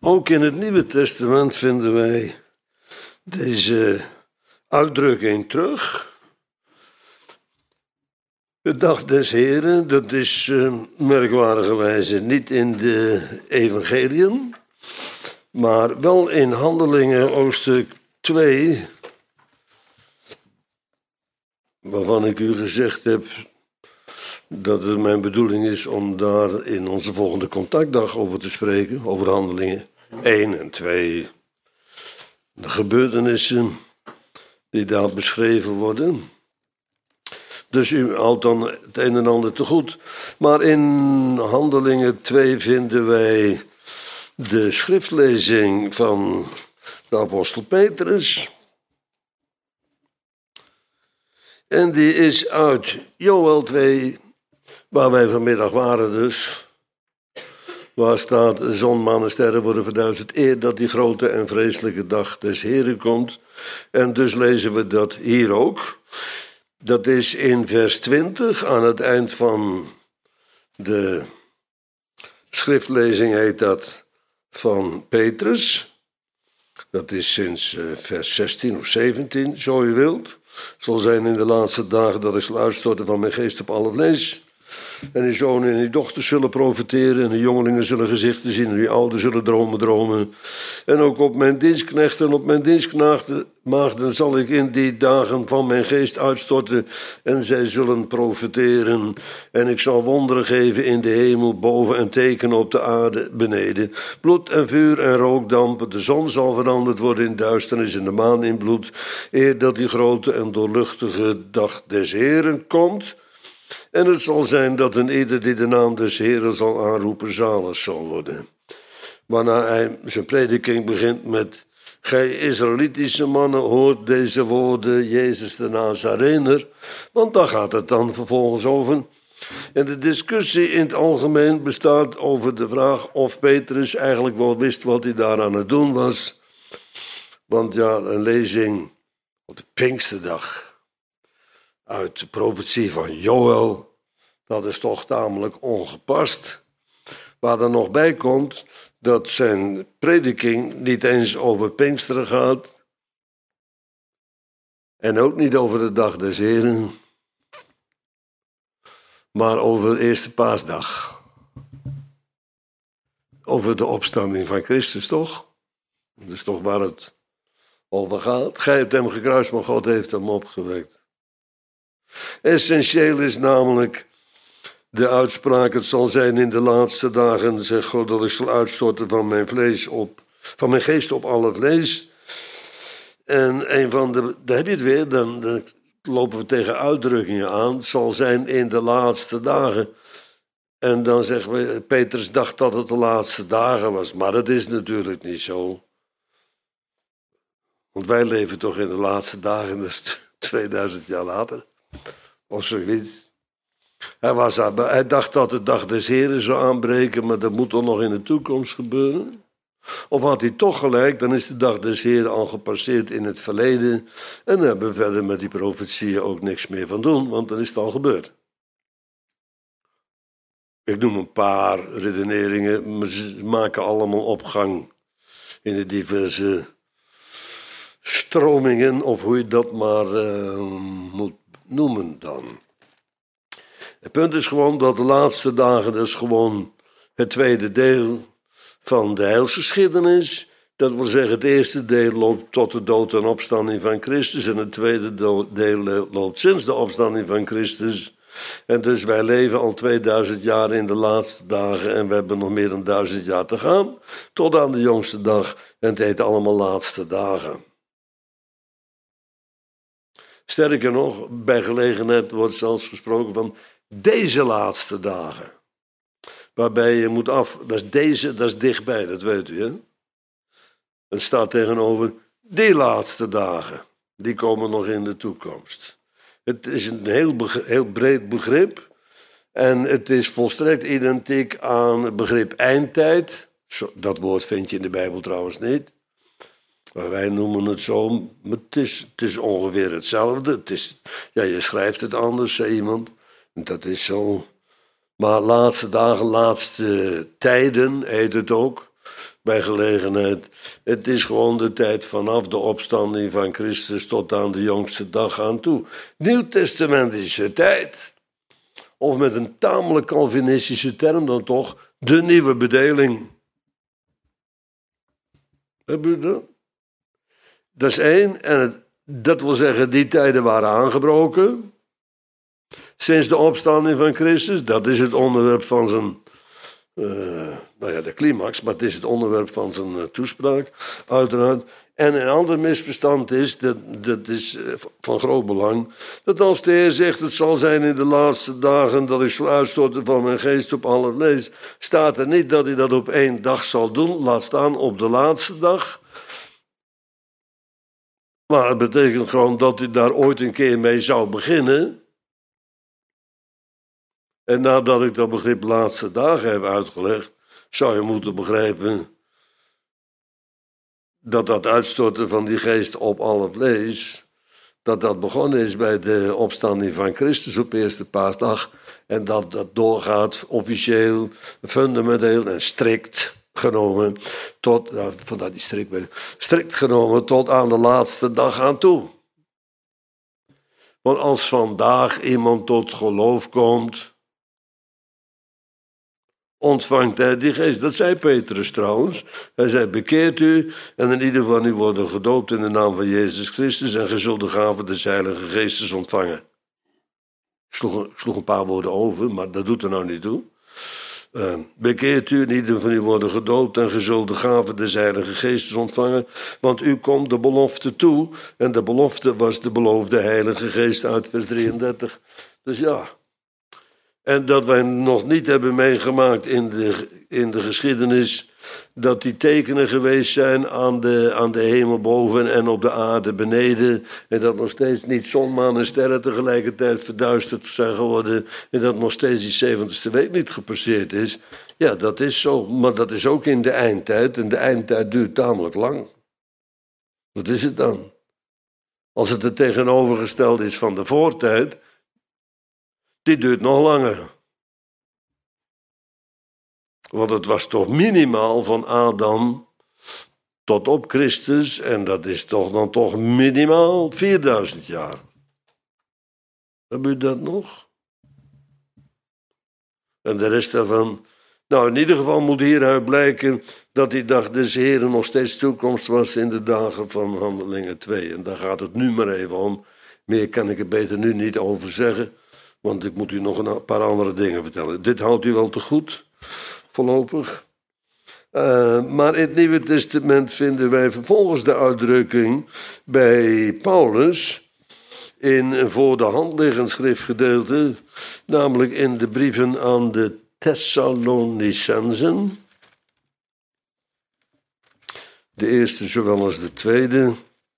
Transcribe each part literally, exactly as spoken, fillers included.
Ook in het Nieuwe Testament vinden wij deze uitdrukking terug. De dag des Heren, dat is uh, merkwaardigerwijze niet in de evangeliën, maar wel in Handelingen hoofdstuk twee, waarvan ik u gezegd heb dat het mijn bedoeling is om daar in onze volgende contactdag over te spreken, over Handelingen één en twee. De gebeurtenissen die daar beschreven worden. Dus u houdt dan het een en ander te goed. Maar in Handelingen twee vinden wij de schriftlezing van de apostel Petrus. En die is uit Joël twee, waar wij vanmiddag waren dus. Waar staat, zon, maan en sterren worden verduisterd, eer dat die grote en vreselijke dag des Heren komt. En dus lezen we dat hier ook. Dat is in vers twintig, aan het eind van de schriftlezing heet dat van Petrus. Dat is sinds uh, vers zestien of zeventien, zo u wilt. Het zal zijn in de laatste dagen dat ik zal uitstorten van mijn geest op alle vlees. En uw zonen en uw dochters zullen profiteren, en de jongelingen zullen gezichten zien, en uw ouderen zullen dromen dromen. En ook op mijn dienstknechten en op mijn dienstmaagden zal ik in die dagen van mijn geest uitstorten, en zij zullen profiteren. En ik zal wonderen geven in de hemel boven en tekenen op de aarde beneden. Bloed en vuur en rookdampen, de zon zal veranderd worden in duisternis en de maan in bloed, eer dat die grote en doorluchtige dag des Heren komt. En het zal zijn dat een ieder die de naam des Heren zal aanroepen zalig zal worden. Waarna hij zijn prediking begint met: gij Israëlitische mannen, hoort deze woorden, Jezus de Nazarener. Want daar gaat het dan vervolgens over. En de discussie in het algemeen bestaat over de vraag of Petrus eigenlijk wel wist wat hij daar aan het doen was. Want ja, een lezing op de Pinksterdag uit de profetie van Joël, dat is toch tamelijk ongepast. Waar er nog bij komt dat zijn prediking niet eens over Pinksteren gaat. En ook niet over de dag des Heren. Maar over de eerste paasdag. Over de opstanding van Christus, toch? Dat is toch waar het over gaat. Gij hebt hem gekruist, maar God heeft hem opgewekt. Essentieel is namelijk de uitspraak: het zal zijn in de laatste dagen, zegt God, dat ik zal uitstorten van mijn vlees op, van mijn geest op alle vlees. En een van de, daar heb je het weer, dan, dan lopen we tegen uitdrukkingen aan. Het zal zijn in de laatste dagen. En dan zeggen we, Petrus dacht dat het de laatste dagen was, maar dat is natuurlijk niet zo. Want wij leven toch in de laatste dagen, dat is tweeduizend jaar later. Of zoiets. Hij, was, hij dacht dat de dag des Heren zou aanbreken, maar dat moet toch nog in de toekomst gebeuren? Of had hij toch gelijk, dan is de dag des Heren al gepasseerd in het verleden. En dan hebben we verder met die profetieën ook niks meer van doen, want dan is het al gebeurd. Ik noem een paar redeneringen, maar ze maken allemaal opgang in de diverse stromingen, of hoe je dat maar uh, moet noemen dan. Het punt is gewoon dat de laatste dagen, dat is gewoon het tweede deel van de heilsgeschiedenis. Dat wil zeggen, het eerste deel loopt tot de dood en opstanding van Christus, en het tweede deel loopt sinds de opstanding van Christus. En dus wij leven al tweeduizend jaar in de laatste dagen, en we hebben nog meer dan duizend jaar te gaan, tot aan de jongste dag, en het heet allemaal laatste dagen. Sterker nog, bij gelegenheid wordt zelfs gesproken van deze laatste dagen. Waarbij je moet af, dat is deze, dat is dichtbij, dat weet u, hè? Het staat tegenover die laatste dagen. Die komen nog in de toekomst. Het is een heel, begrip, heel breed begrip. En het is volstrekt identiek aan het begrip eindtijd. Dat woord vind je in de Bijbel trouwens niet. Maar wij noemen het zo, maar het is, het is ongeveer hetzelfde. Het is, ja, je schrijft het anders, zei iemand. Dat is zo. Maar laatste dagen, laatste tijden heet het ook. bij gelegenheid. Het is gewoon de tijd vanaf de opstanding van Christus tot aan de jongste dag aan toe. Nieuwtestamentische tijd. Of met een tamelijk Calvinistische term dan toch, de nieuwe bedeling. Heb je dat? Dat is één. En het, dat wil zeggen, die tijden waren aangebroken. Sinds de opstanding van Christus. Dat is het onderwerp van zijn... Uh, nou ja, de climax, maar het is het onderwerp van zijn uh, toespraak, uiteraard. En een ander misverstand is, dat, dat is uh, van groot belang, dat als de Heer zegt, het zal zijn in de laatste dagen dat ik zal uitstorten van mijn geest op alle vlees, staat er niet dat hij dat op één dag zal doen, laat staan op de laatste dag. Maar het betekent gewoon dat hij daar ooit een keer mee zou beginnen. En nadat ik dat begrip laatste dagen heb uitgelegd, zou je moeten begrijpen dat dat uitstorten van die geest op alle vlees, dat dat begonnen is bij de opstanding van Christus op eerste paasdag en dat dat doorgaat officieel, fundamenteel en strikt genomen tot, nou, vandaar die strikt, strikt genomen tot aan de laatste dag aan toe. Want als vandaag iemand tot geloof komt, ontvangt hij die geest. Dat zei Petrus trouwens. Hij zei, bekeert u en in ieder van u worden gedoopt in de naam van Jezus Christus en ge zult de gave des Heilige Geestes ontvangen. Ik sloeg, ik sloeg een paar woorden over, maar dat doet er nou niet toe. Uh, bekeert u en ieder van u worden gedoopt en ge zult de gave des Heilige Geestes ontvangen, want u komt de belofte toe en de belofte was de beloofde Heilige Geest uit vers drieëndertig. Dus ja... En dat wij nog niet hebben meegemaakt in de, in de geschiedenis dat die tekenen geweest zijn aan de, aan de hemel boven en op de aarde beneden. En dat nog steeds niet zon, maan en sterren tegelijkertijd verduisterd zijn geworden. En dat nog steeds die zeventigste week niet gepasseerd is. Ja, dat is zo. Maar dat is ook in de eindtijd. En de eindtijd duurt tamelijk lang. Wat is het dan? Als het het tegenovergestelde is van de voortijd... Die duurt nog langer. Want het was toch minimaal van Adam tot op Christus. En dat is toch dan toch minimaal vierduizend jaar. Heb u dat nog? En de rest daarvan... Nou, in ieder geval moet hieruit blijken dat die dag des Heren nog steeds toekomst was in de dagen van Handelingen twee. En daar gaat het nu maar even om. Meer kan ik er beter nu niet over zeggen. Want ik moet u nog een paar andere dingen vertellen. Dit houdt u wel te goed, voorlopig. Uh, maar in het Nieuwe Testament vinden wij vervolgens de uitdrukking bij Paulus in een voor de hand liggend schriftgedeelte, namelijk in de brieven aan de Thessalonicensen. De eerste zowel als de tweede.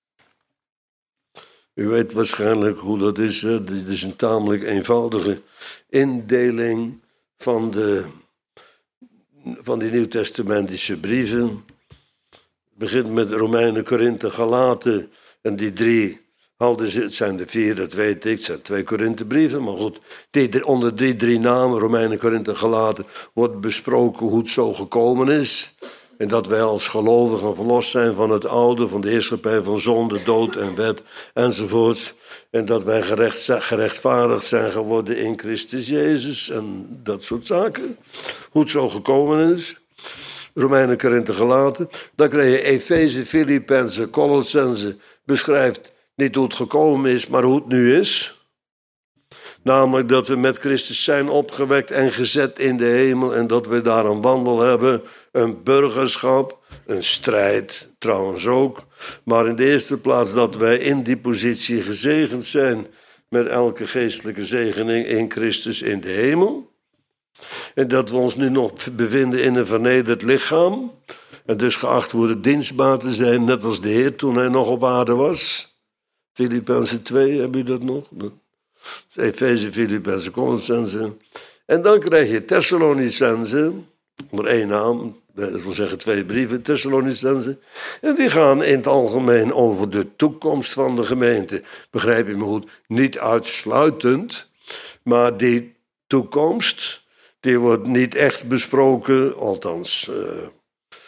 U weet waarschijnlijk hoe dat is. Hè? Dit is een tamelijk eenvoudige indeling van, de, van die nieuwtestamentische brieven. Het begint met Romeinen, Korinthe, Galaten. En die drie, het zijn de vier, dat weet ik. Het zijn twee Korinthebrieven. Maar goed, die, onder die drie namen, Romeinen, Korinthe, Galaten, wordt besproken hoe het zo gekomen is. En dat wij als gelovigen verlost zijn van het oude, van de heerschappij van zonde, dood en wet enzovoorts. En dat wij gerecht, gerechtvaardigd zijn geworden in Christus Jezus en dat soort zaken. Hoe het zo gekomen is. Romeinen, Korinthe, Galaten. Dan krijg je Efeze, Filippenzen, Colossenzen. Beschrijft niet hoe het gekomen is, maar hoe het nu is. Namelijk dat we met Christus zijn opgewekt en gezet in de hemel en dat we daar een wandel hebben, een burgerschap, een strijd trouwens ook. Maar in de eerste plaats dat wij in die positie gezegend zijn met elke geestelijke zegening in Christus in de hemel. En dat we ons nu nog bevinden in een vernederd lichaam en dus geacht worden dienstbaar te zijn, net als de Heer toen hij nog op aarde was. Filippenzen twee, heb je dat nog? Efeze, Filippenzen, Colossenzen. En dan krijg je Thessalonicenzen, onder één naam, dat wil zeggen twee brieven, Thessalonicenzen. En die gaan in het algemeen over de toekomst van de gemeente. Begrijp je me goed? Niet uitsluitend, maar die toekomst, die wordt niet echt besproken, althans... Uh,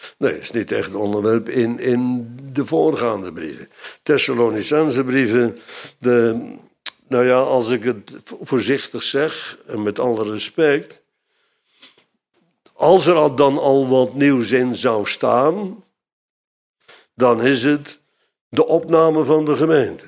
Nee, het is niet echt het onderwerp in, in de voorgaande brieven. Thessalonicense brieven, de, nou ja, als ik het voorzichtig zeg, en met alle respect, als er al dan al wat nieuws in zou staan, dan is het de opname van de gemeente.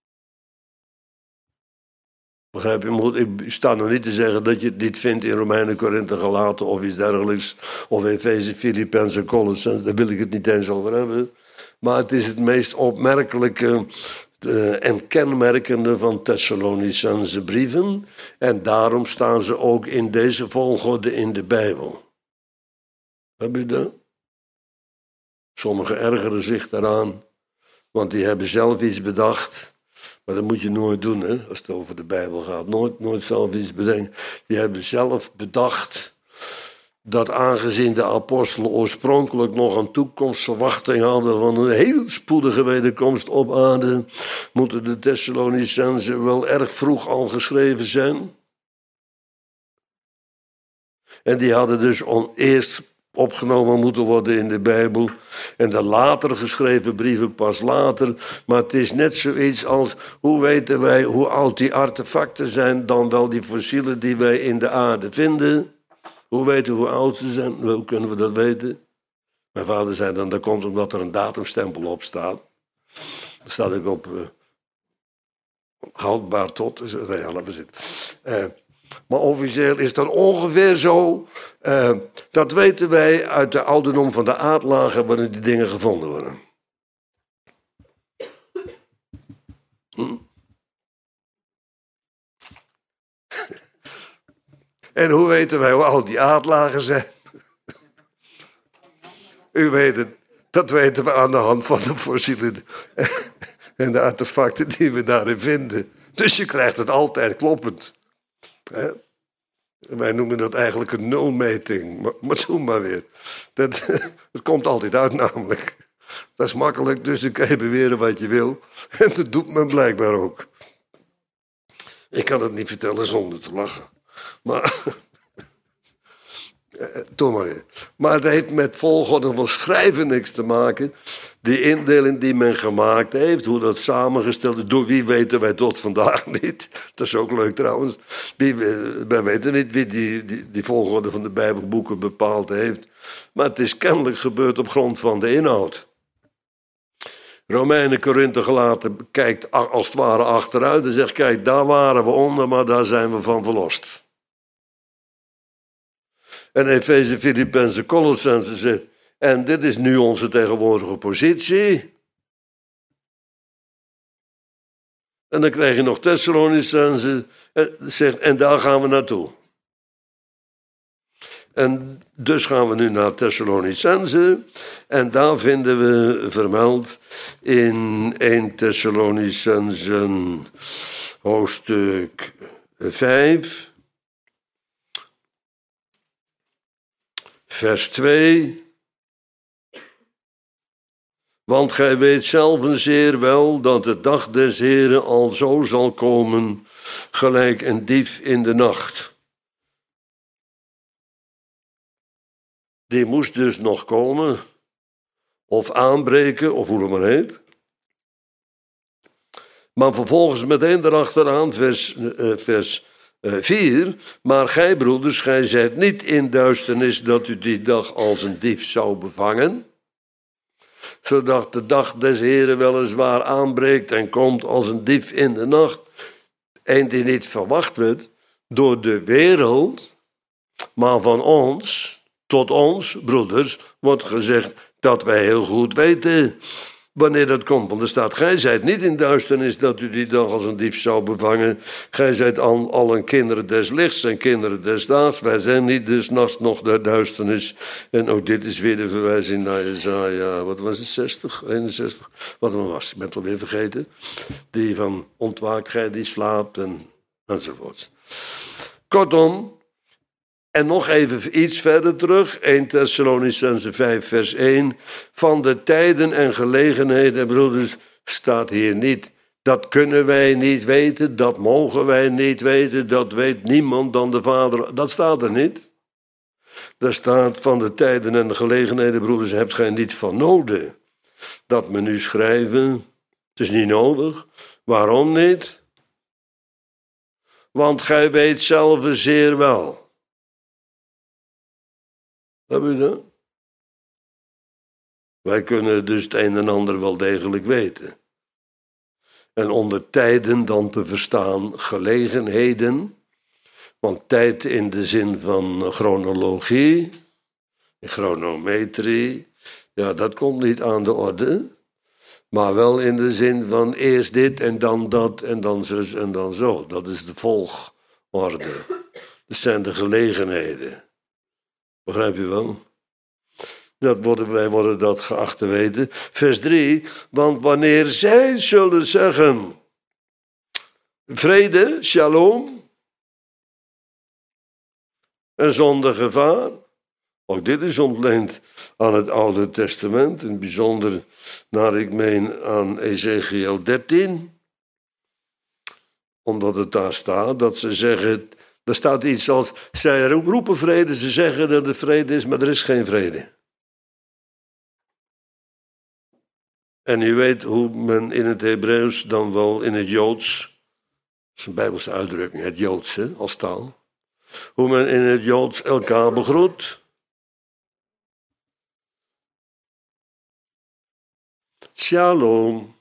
Begrijp je? Ik sta nog niet te zeggen dat je het niet vindt in Romeinen, Korinthe, Galaten of iets dergelijks. Of Efeze, Filippenzen, Colossenzen. Daar wil ik het niet eens over hebben. Maar het is het meest opmerkelijke uh, en kenmerkende van Thessalonicense brieven. En daarom staan ze ook in deze volgorde in de Bijbel. Heb je dat? Sommigen ergeren zich daaraan. Want die hebben zelf iets bedacht. Maar dat moet je nooit doen, hè, als het over de Bijbel gaat. Nooit, nooit zelf iets bedenken. Die hebben zelf bedacht dat aangezien de apostelen oorspronkelijk nog een toekomstverwachting hadden van een heel spoedige wederkomst op aarde, moeten de Thessalonicenzen wel erg vroeg al geschreven zijn. En die hadden dus eerst opgenomen moeten worden in de Bijbel. En de later geschreven brieven pas later. Maar het is net zoiets als, hoe weten wij hoe oud die artefacten zijn, dan wel die fossielen die wij in de aarde vinden. Hoe weten we hoe oud ze zijn? Hoe kunnen we dat weten? Mijn vader zei dan, dat komt omdat er een datumstempel op staat. Daar staat ook op uh, houdbaar tot. Dus, nee, ja, laten we zitten. Uh, Maar officieel is dat ongeveer zo. Uh, dat weten wij uit de ouderdom van de aardlagen waarin die dingen gevonden worden. Hm? En hoe weten wij hoe oud die aardlagen zijn? U weet het. Dat weten we aan de hand van de fossielen en de artefacten die we daarin vinden. Dus je krijgt het altijd kloppend. He? Wij noemen dat eigenlijk een nulmeting, maar, maar doe maar weer. Dat, het komt altijd uit namelijk. Dat is makkelijk, dus dan kan je beweren wat je wil. En dat doet men blijkbaar ook. Ik kan het niet vertellen zonder te lachen. Maar, doe maar weer. Maar het heeft met volgorde van schrijven niks te maken. Die indeling die men gemaakt heeft, hoe dat samengesteld is, door wie weten wij tot vandaag niet. Dat is ook leuk trouwens. Wie, wij weten niet wie die, die, die volgorde van de Bijbelboeken bepaald heeft. Maar het is kennelijk gebeurd op grond van de inhoud. Romeinen, Korinthe, Galaten kijkt als het ware achteruit en zegt, kijk, daar waren we onder, maar daar zijn we van verlost. En Efeze, Filippenzen, Colossenzen zegt, en dit is nu onze tegenwoordige positie. En dan krijg je nog Thessalonicense zegt, en daar gaan we naartoe. En dus gaan we nu naar Thessalonicense. En daar vinden we vermeld in eerste Thessalonicense hoofdstuk vijf, vers twee. Want gij weet zelven zeer wel dat de dag des Heren al zo zal komen, gelijk een dief in de nacht. Die moest dus nog komen, of aanbreken, of hoe het maar heet. Maar vervolgens meteen erachteraan, vers, uh, vers uh, vier. Maar gij, broeders, gij zijt niet in duisternis dat u die dag als een dief zou bevangen, zodat de dag des Heren weliswaar aanbreekt en komt als een dief in de nacht, en die niet verwacht werd door de wereld, maar van ons, tot ons, broeders, wordt gezegd dat wij heel goed weten wanneer dat komt. Want er staat, gij zijt niet in duisternis dat u die dag als een dief zou bevangen. Gij zijt al, al een kinderen des lichts en kinderen des daags. Wij zijn niet des nachts nog de duisternis. En ook dit is weer de verwijzing naar Jesaja, wat was het, zestig, eenenzestig? Wat het was, ik ben het alweer vergeten. Die van ontwaakt gij die slaapt en, enzovoorts. Kortom, en nog even iets verder terug, eerste Thessalonicense vijf vers één. Van de tijden en gelegenheden, broeders, staat hier niet. Dat kunnen wij niet weten, dat mogen wij niet weten, dat weet niemand dan de Vader. Dat staat er niet. Daar staat van de tijden en de gelegenheden, broeders, hebt gij niet van noden dat men u schrijven. Het is niet nodig. Waarom niet? Want gij weet zelf zeer wel. Heb je dat? Wij kunnen dus het een en ander wel degelijk weten. En onder tijden dan te verstaan gelegenheden. Want tijd in de zin van chronologie, chronometrie, ja, dat komt niet aan de orde. Maar wel in de zin van eerst dit en dan dat en dan zus en dan zo. Dat is de volgorde. Dat zijn de gelegenheden. Begrijp je wel? Dat worden, wij worden dat geacht te weten. Vers drie. Want wanneer zij zullen zeggen vrede, shalom, en zonder gevaar. Ook dit is ontleend aan het Oude Testament. In het bijzonder naar, ik meen, aan Ezekiel dertien. Omdat het daar staat dat ze zeggen. Er staat iets als, zij roepen vrede, ze zeggen dat er vrede is, maar er is geen vrede. En u weet hoe men in het Hebreeuws, dan wel in het Joods, dat is een Bijbelse uitdrukking, het Joods hè, als taal, hoe men in het Joods elkaar begroet. Shalom.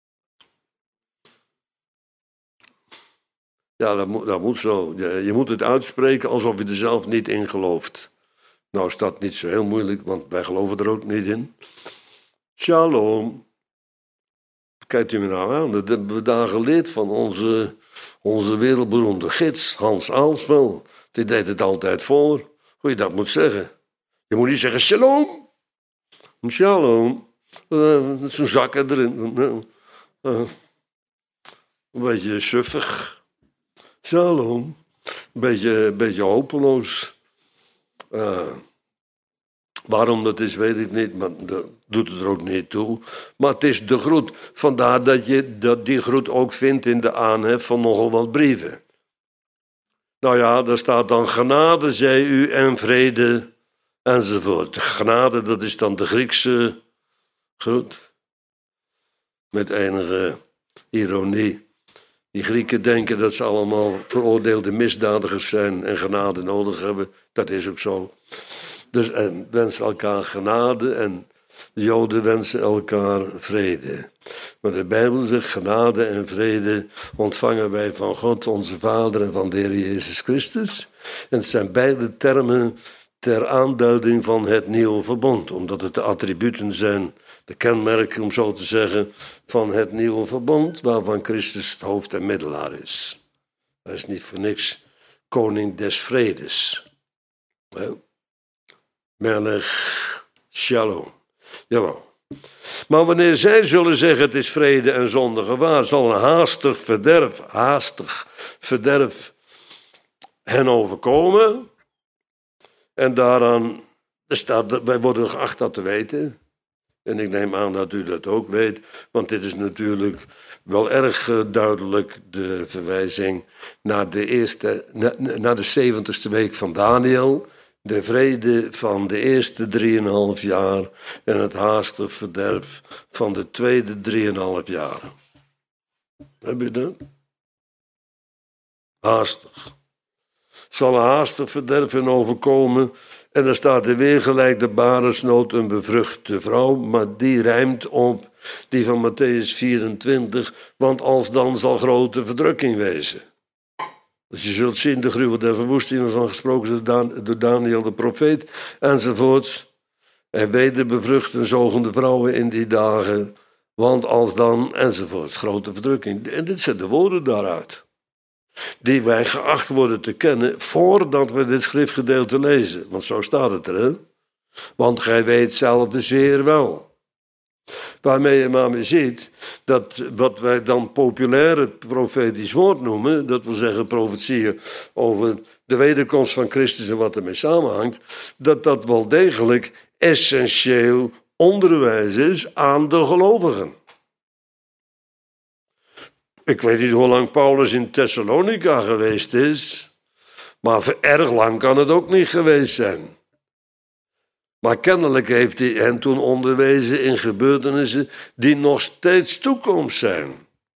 Ja, dat moet, dat moet zo. Je, je moet het uitspreken alsof je er zelf niet in gelooft. Nou is dat niet zo heel moeilijk, want wij geloven er ook niet in. Shalom. Kijkt u me nou aan, dat hebben we daar geleerd van onze, onze wereldberoemde gids, Hans Aalsvel. Die deed het altijd voor, hoe je dat moet zeggen. Je moet niet zeggen shalom. Shalom. Uh, Zo'n zakken erin. Uh, uh, een beetje suffig. Shalom. Een beetje, een beetje hopeloos. Uh, waarom dat is, weet ik niet, maar dat doet het er ook niet toe. Maar het is de groet. Vandaar dat je dat die groet ook vindt in de aanhef van nogal wat brieven. Nou ja, daar staat dan genade zij u en vrede enzovoort. De genade, dat is dan de Griekse groet. Met enige ironie. Die Grieken denken dat ze allemaal veroordeelde misdadigers zijn en genade nodig hebben. Dat is ook zo. Dus en wensen elkaar genade en de Joden wensen elkaar vrede. Maar de Bijbel zegt genade en vrede ontvangen wij van God onze Vader en van de Heer Jezus Christus. En het zijn beide termen ter aanduiding van het nieuwe verbond. Omdat het de attributen zijn, de kenmerken om zo te zeggen, van het nieuwe verbond. Waarvan Christus het hoofd en middelaar is. Hij is niet voor niks koning des vredes. Wel. Melech Shalom. Jawel. Maar wanneer zij zullen zeggen het is vrede en zonder gevaar, zal een haastig verderf, haastig verderf hen overkomen. En daaraan, er staat, wij worden geacht dat te weten. En ik neem aan dat u dat ook weet, want dit is natuurlijk wel erg duidelijk de verwijzing naar de, eerste, naar de zeventigste week van Daniel. De vrede van de eerste drieënhalf jaar en het haastig verderf van de tweede drieënhalf jaar. Heb je dat? Haastig. Zal een haastig verderf overkomen en er staat er weer gelijk de baresnood een bevruchte vrouw, maar die rijmt op die van Matthäus vierentwintig, want alsdan zal grote verdrukking wezen. Dus je zult zien, de gruwel der verwoesting ervan gesproken door Daniel de profeet, enzovoorts. En weder bevruchten zogende vrouwen in die dagen, want als dan, enzovoorts, grote verdrukking. En dit zijn de woorden daaruit, die wij geacht worden te kennen, voordat we dit schriftgedeelte lezen. Want zo staat het er, hè? Want gij weet zelf zeer wel. Waarmee je maar weer ziet dat wat wij dan populair het profetisch woord noemen, dat wil zeggen profetieën over de wederkomst van Christus en wat ermee samenhangt, dat dat wel degelijk essentieel onderwijs is aan de gelovigen. Ik weet niet hoe lang Paulus in Thessalonica geweest is, maar erg lang kan het ook niet geweest zijn. Maar kennelijk heeft hij hen toen onderwezen in gebeurtenissen die nog steeds toekomst zijn.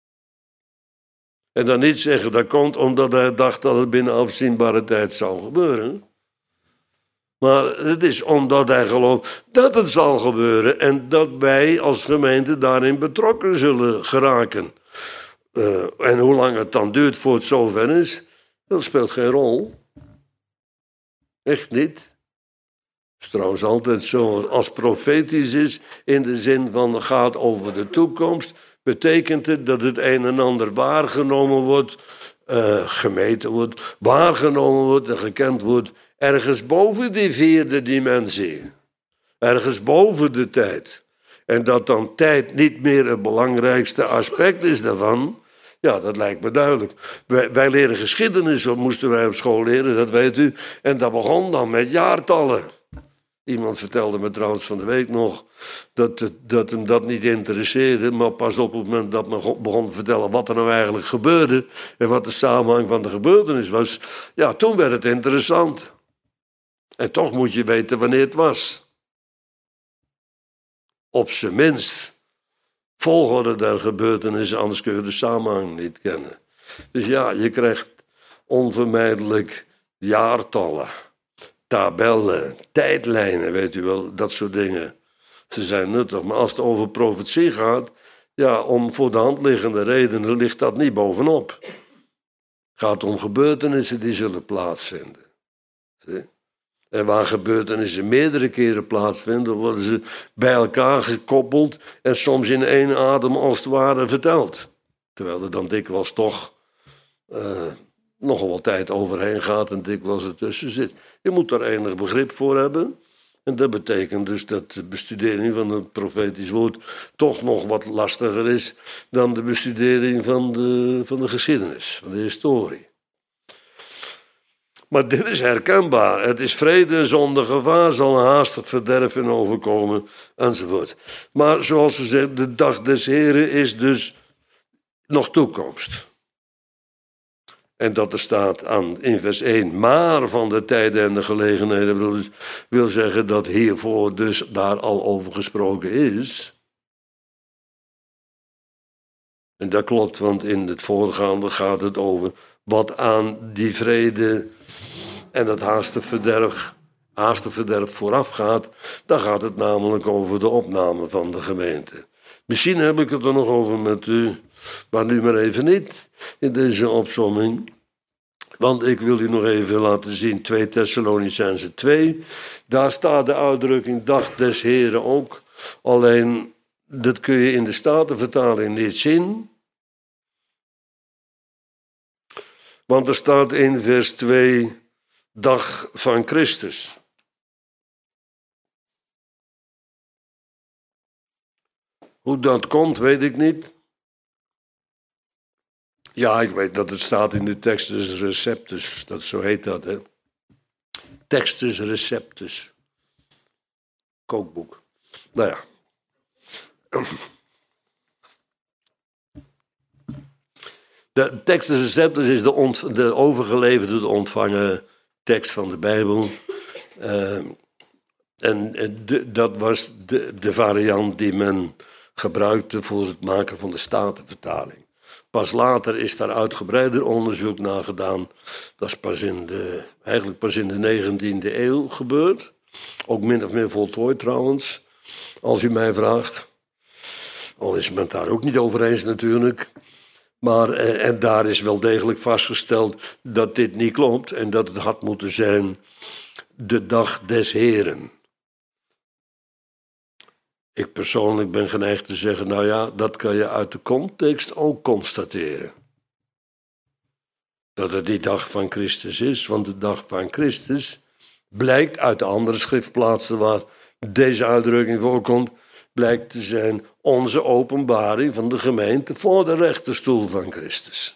En dan niet zeggen, dat komt omdat hij dacht dat het binnen afzienbare tijd zou gebeuren. Maar het is omdat hij gelooft dat het zal gebeuren en dat wij als gemeente daarin betrokken zullen geraken. Uh, en hoe lang het dan duurt voor het zover is, dat speelt geen rol. Echt niet. Het is trouwens altijd zo, als profetisch is, in de zin van het gaat over de toekomst, betekent het dat het een en ander waargenomen wordt, uh, gemeten wordt, waargenomen wordt en gekend wordt, ergens boven die vierde dimensie. Ergens boven de tijd. En dat dan tijd niet meer het belangrijkste aspect is daarvan, ja, dat lijkt me duidelijk. Wij, wij leren geschiedenis, dat moesten wij op school leren, dat weet u. En dat begon dan met jaartallen. Iemand vertelde me trouwens van de week nog dat, het, dat hem dat niet interesseerde. Maar pas op het moment dat men begon te vertellen wat er nou eigenlijk gebeurde en wat de samenhang van de gebeurtenis was, ja, toen werd het interessant. En toch moet je weten wanneer het was. Op zijn minst volgorde der gebeurtenissen, anders kun je de samenhang niet kennen. Dus ja, je krijgt onvermijdelijk jaartallen, tabellen, tijdlijnen, weet u wel, dat soort dingen. Ze zijn nuttig, maar als het over profetie gaat, ja, om voor de hand liggende redenen ligt dat niet bovenop. Het gaat om gebeurtenissen die zullen plaatsvinden. Zie? En waar gebeurtenissen meerdere keren plaatsvinden, worden ze bij elkaar gekoppeld en soms in één adem als het ware verteld. Terwijl er dan dikwijls toch uh, nogal wat tijd overheen gaat en dikwijls ertussen zit. Je moet daar enig begrip voor hebben. En dat betekent dus dat de bestudering van het profetisch woord toch nog wat lastiger is dan de bestudering van de, van de geschiedenis, van de historie. Maar dit is herkenbaar. Het is vrede zonder gevaar, zal een haastig verderf overkomen, enzovoort. Maar zoals ze zegt, de dag des Heren is dus nog toekomst. En dat er staat aan, in vers één, maar van de tijden en de gelegenheden, broeders, wil zeggen dat hiervoor dus daar al over gesproken is. En dat klopt, want in het voorgaande gaat het over wat aan die vrede en dat haastig verderf, haastig verderf vooraf gaat. Dan gaat het namelijk over de opname van de gemeente. Misschien heb ik het er nog over met u, maar nu maar even niet in deze opsomming. Want ik wil u nog even laten zien, twee Thessalonicenzen twee. Daar staat de uitdrukking dag des Heren ook. Alleen, dat kun je in de Statenvertaling niet zien. Want er staat in vers twee, dag van Christus. Hoe dat komt, weet ik niet. Ja, ik weet dat het staat in de Textus Receptus. Dat, zo heet dat, hè. Textus Receptus. Kookboek. Nou ja. De Textus Receptus is de, ont, de overgeleverde, de ontvangen tekst van de Bijbel. Uh, en de, dat was de, de variant die men gebruikte voor het maken van de Statenvertaling. Pas later is daar uitgebreider onderzoek naar gedaan. Dat is pas in de, eigenlijk pas in de negentiende eeuw gebeurd. Ook min of meer voltooid trouwens, als u mij vraagt. Al is men het daar ook niet over eens natuurlijk. Maar, en daar is wel degelijk vastgesteld dat dit niet klopt en dat het had moeten zijn de dag des Heren. Ik persoonlijk ben geneigd te zeggen, nou ja, dat kan je uit de context ook constateren. Dat het die dag van Christus is, want de dag van Christus blijkt uit de andere schriftplaatsen waar deze uitdrukking voorkomt, blijkt te zijn onze openbaring van de gemeente voor de rechterstoel van Christus.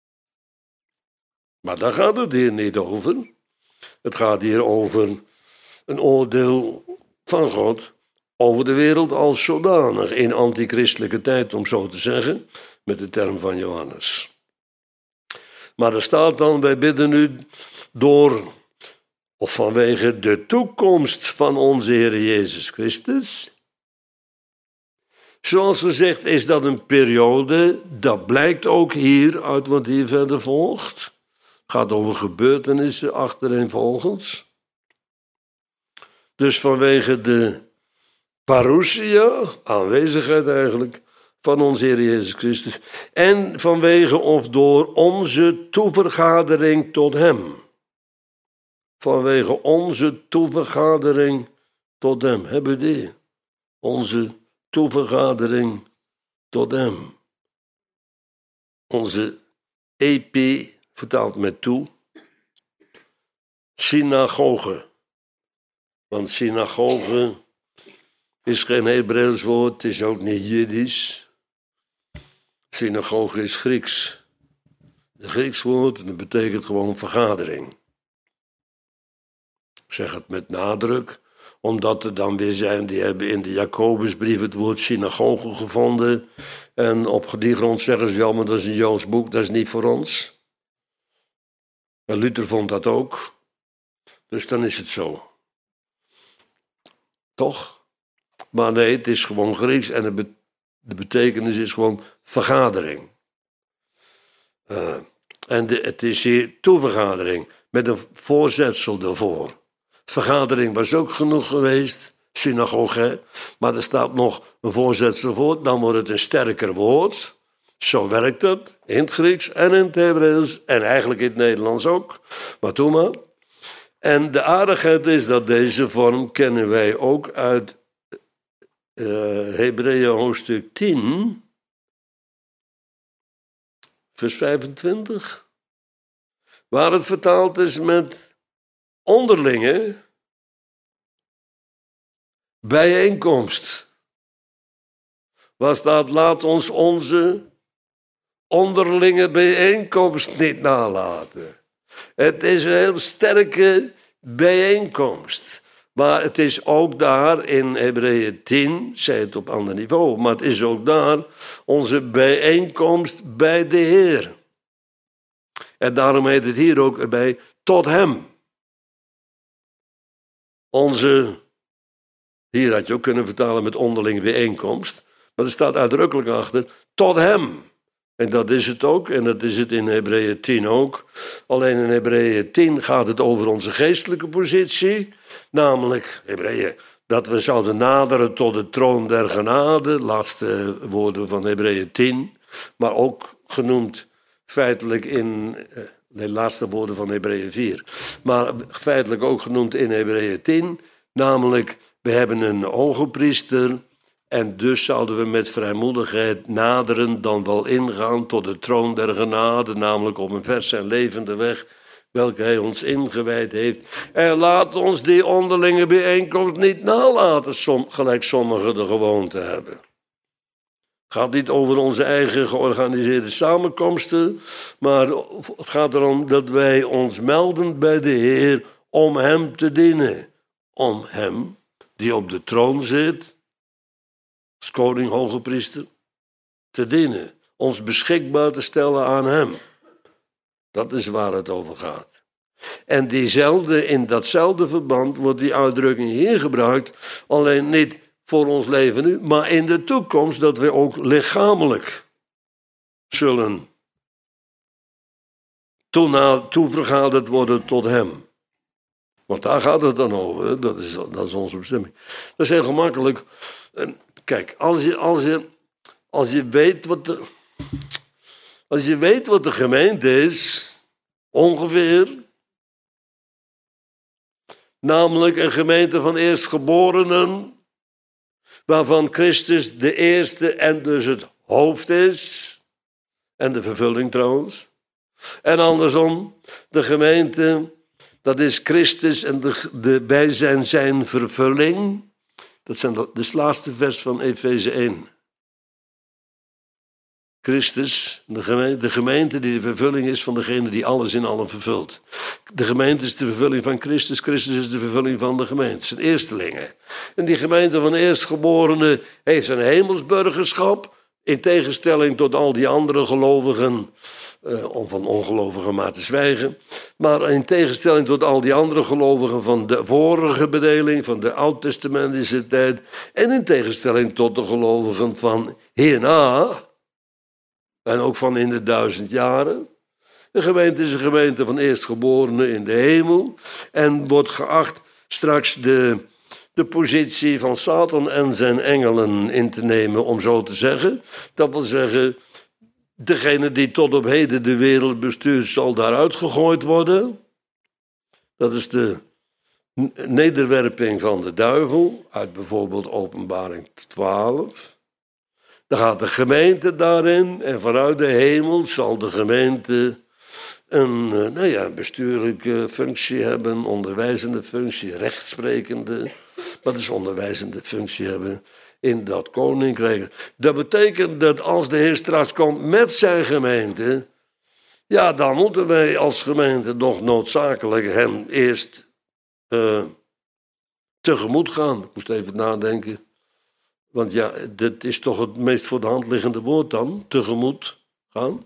Maar daar gaat het hier niet over. Het gaat hier over een oordeel van God over de wereld als zodanig in antichristelijke tijd, om zo te zeggen, met de term van Johannes. Maar er staat dan, wij bidden u door of vanwege de toekomst van onze Heer Jezus Christus. Zoals gezegd is dat een periode, dat blijkt ook hier uit wat hier verder volgt. Het gaat over gebeurtenissen achtereenvolgens. Dus vanwege de parousia, aanwezigheid eigenlijk, van onze Heer Jezus Christus. En vanwege of door onze toevergadering tot Hem. Vanwege onze toevergadering tot Hem. Hebben we die? Onze toevergadering tot Hem. Onze E P, vertaald met toe. Synagoge. Want synagoge is geen Hebreeuws woord, het is ook niet Jiddisch. Synagoge is Grieks. Een Grieks woord en dat betekent gewoon vergadering. Ik zeg het met nadruk, omdat er dan weer zijn die hebben in de Jacobusbrief het woord synagoge gevonden. En op die grond zeggen ze, ja, maar dat is een Joods boek, dat is niet voor ons. En Luther vond dat ook. Dus dan is het zo. Toch? Maar nee, het is gewoon Grieks en de, de betekenis is gewoon vergadering. Uh, en de, het is hier toevergadering met een voorzetsel ervoor. Vergadering was ook genoeg geweest, synagoge, maar er staat nog een voorzetsel voor, dan wordt het een sterker woord. Zo werkt het, in het Grieks en in het Hebreeuws en eigenlijk in het Nederlands ook. Maar toen maar. En de aardigheid is dat deze vorm kennen wij ook uit uh, Hebreeën hoofdstuk tien, vers vijfentwintig, waar het vertaald is met onderlinge bijeenkomst. Waar staat, laat ons onze onderlinge bijeenkomst niet nalaten. Het is een heel sterke bijeenkomst. Maar het is ook daar in Hebreeën tien, zei het op ander niveau, maar het is ook daar onze bijeenkomst bij de Heer. En daarom heet het hier ook erbij, tot Hem. Onze, hier had je ook kunnen vertalen met onderlinge bijeenkomst, maar er staat uitdrukkelijk achter, tot Hem. En dat is het ook, en dat is het in Hebreeën tien ook. Alleen in Hebreeën tien gaat het over onze geestelijke positie, namelijk, Hebreeën, dat we zouden naderen tot de troon der genade, laatste woorden van Hebreeën tien, maar ook genoemd feitelijk in, de laatste woorden van Hebreeën vier, maar feitelijk ook genoemd in Hebreeën tien, namelijk, we hebben een hogepriester. En dus zouden we met vrijmoedigheid naderen, dan wel ingaan tot de troon der genade, namelijk op een verse en levende weg, welke hij ons ingewijd heeft. En laat ons die onderlinge bijeenkomst niet nalaten, som, gelijk sommigen de gewoonte hebben. Het gaat niet over onze eigen georganiseerde samenkomsten, maar het gaat erom dat wij ons melden bij de Heer om Hem te dienen. Om Hem, die op de troon zit, als koning, hoge priester, te dienen. Ons beschikbaar te stellen aan Hem. Dat is waar het over gaat. En diezelfde, in datzelfde verband wordt die uitdrukking hier gebruikt, alleen niet voor ons leven nu, maar in de toekomst, dat we ook lichamelijk zullen toevergaderd worden tot Hem. Want daar gaat het dan over, dat is, dat is onze bestemming. Dat is heel gemakkelijk. Kijk, als je, als je, als je weet wat de, als je weet wat de gemeente is, ongeveer, namelijk een gemeente van eerstgeborenen, waarvan Christus de eerste en dus het hoofd is, en de vervulling trouwens, en andersom, de gemeente, dat is Christus en de, de, wij zijn zijn vervulling. Dat zijn de, de laatste vers van Efeze één. Christus, de gemeente, de gemeente die de vervulling is van degene die alles in allen vervult. De gemeente is de vervulling van Christus, Christus is de vervulling van de gemeente, zijn eerstelingen. En die gemeente van eerstgeborenen heeft zijn hemelsburgerschap, In tegenstelling tot al die andere gelovigen, uh, om van ongelovigen maar te zwijgen, maar in tegenstelling tot al die andere gelovigen van de vorige bedeling, van de oud-testamentische tijd, en in tegenstelling tot de gelovigen van hierna, en ook van in de duizend jaren. De gemeente is een gemeente van eerstgeborenen in de hemel en wordt geacht straks de, de positie van Satan en zijn engelen in te nemen, om zo te zeggen. Dat wil zeggen, degene die tot op heden de wereld bestuurt, zal daaruit gegooid worden. Dat is de nederwerping van de duivel, uit bijvoorbeeld Openbaring twaalf. Dan gaat de gemeente daarin en vanuit de hemel zal de gemeente een nou ja, bestuurlijke functie hebben, onderwijzende functie, rechtsprekende, maar dus onderwijzende functie hebben in dat koninkrijk. Dat betekent dat als de Heer straks komt met zijn gemeente, ja, dan moeten wij als gemeente nog noodzakelijk hem eerst uh, tegemoet gaan. Ik moest even nadenken. Want ja, dat is toch het meest voor de hand liggende woord dan, tegemoet gaan.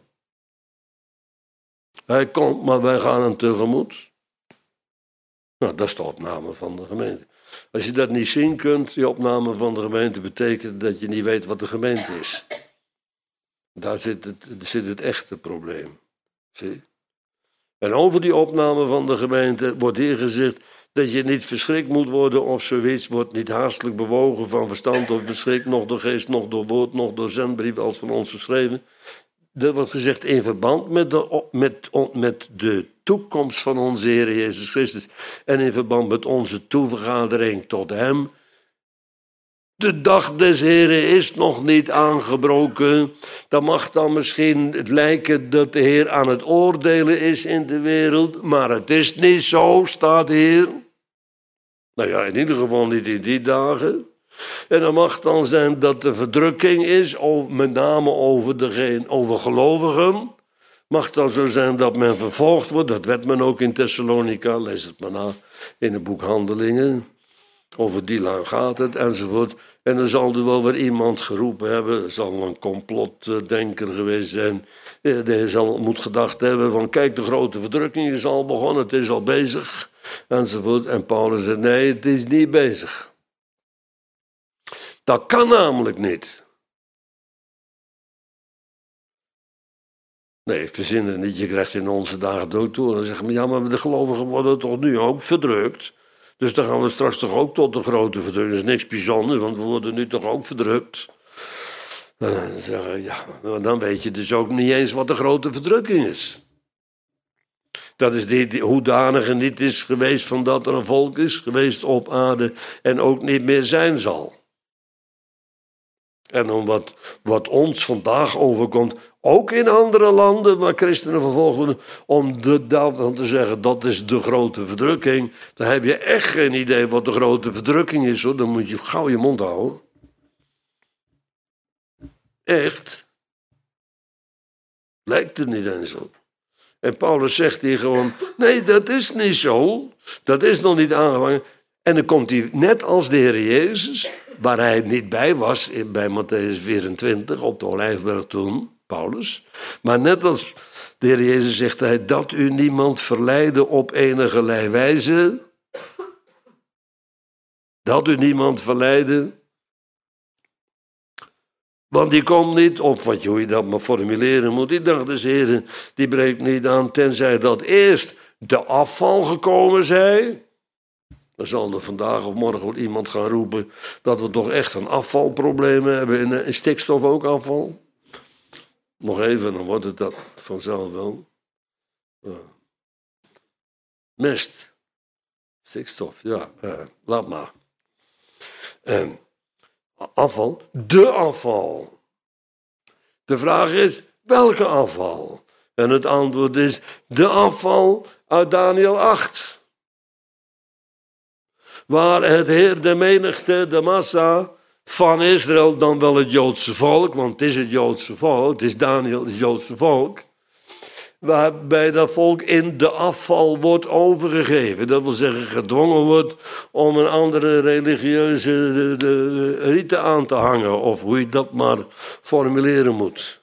Hij komt, maar wij gaan hem tegemoet. Nou, dat is de opname van de gemeente. Als je dat niet zien kunt, die opname van de gemeente, betekent dat je niet weet wat de gemeente is. Daar zit het, zit het echte probleem. Zie? En over die opname van de gemeente wordt hier gezegd dat je niet verschrikt moet worden of zoiets, wordt niet haastelijk bewogen van verstand of verschrikt, nog door geest, nog door woord, nog door zendbrief als van ons geschreven. Dat wordt gezegd in verband met de, met, met de toekomst van onze Heer Jezus Christus en in verband met onze toevergadering tot Hem. De dag des Heren is nog niet aangebroken. Dan mag dan misschien het lijken dat de Heer aan het oordelen is in de wereld, maar het is niet zo, staat hier. Nou ja, in ieder geval niet in die dagen. En dan mag dan zijn dat de verdrukking is, met name over, degene, over gelovigen. Mag dan zo zijn dat men vervolgd wordt. Dat werd men ook in Thessalonica, lees het maar na in het boek Handelingen. Over die lang gaat het, enzovoort. En dan zal er wel weer iemand geroepen hebben. Er zal een complotdenker geweest zijn. Die zal, moet gedacht hebben van, kijk, de grote verdrukking is al begonnen. Het is al bezig, enzovoort. En Paulus zei, nee, het is niet bezig. Dat kan namelijk niet. Nee, verzin het niet. Je krijgt in onze dagen dood toe. En dan zeggen we, ja, maar de gelovigen worden toch nu ook verdrukt. Dus dan gaan we straks toch ook tot de grote verdrukking. Dat is niks bijzonders, want we worden nu toch ook verdrukt. Dan zeggen ja, dan weet je dus ook niet eens wat de grote verdrukking is. Dat is die, die hoedanige niet is geweest van dat er een volk is geweest op aarde en ook niet meer zijn zal. En om wat, wat ons vandaag overkomt, ook in andere landen waar christenen vervolgd worden, om de, dan te zeggen dat is de grote verdrukking, dan heb je echt geen idee wat de grote verdrukking is, hoor. Dan moet je gauw je mond houden. Echt. Lijkt het niet eens op. En Paulus zegt hier gewoon, nee, dat is niet zo. Dat is nog niet aangevangen. En dan komt hij net als de Heer Jezus, waar hij niet bij was bij Mattheüs vierentwintig op de Olijfberg toen, Paulus. Maar net als de Heer Jezus zegt hij, dat u niemand verleidde op enigerlei wijze. Dat u niemand verleidde. Want die komt niet, of wat hoe je dat maar formuleren moet, die dag des Heren, die breekt niet aan, tenzij dat eerst de afval gekomen zij. Dan zal er vandaag of morgen wel iemand gaan roepen dat we toch echt een afvalprobleem hebben. En stikstof ook afval. Nog even, dan wordt het dat vanzelf wel. Uh. Mest. Stikstof, ja, uh, laat maar. Uh, afval, de afval. De vraag is, welke afval? En het antwoord is, de afval uit Daniel acht. Waar het Heer de menigte, de massa van Israël, dan wel het Joodse volk, want het is het Joodse volk, het is Daniel, het Joodse volk, waarbij dat volk in de afval wordt overgegeven. Dat wil zeggen gedwongen wordt om een andere religieuze de, de, de rite aan te hangen. Of hoe je dat maar formuleren moet.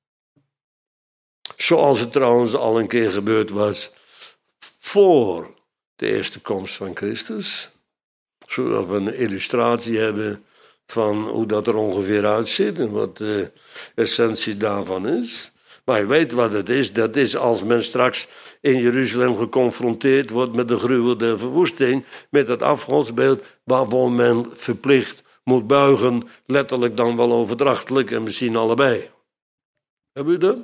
Zoals het trouwens al een keer gebeurd was voor de eerste komst van Christus. Zodat we een illustratie hebben van hoe dat er ongeveer uitziet en wat de essentie daarvan is. Maar je weet wat het is. Dat is als men straks in Jeruzalem geconfronteerd wordt met de gruwel der verwoesting, met het afgodsbeeld waarvoor men verplicht moet buigen, letterlijk dan wel overdrachtelijk en misschien allebei. Hebben u dat?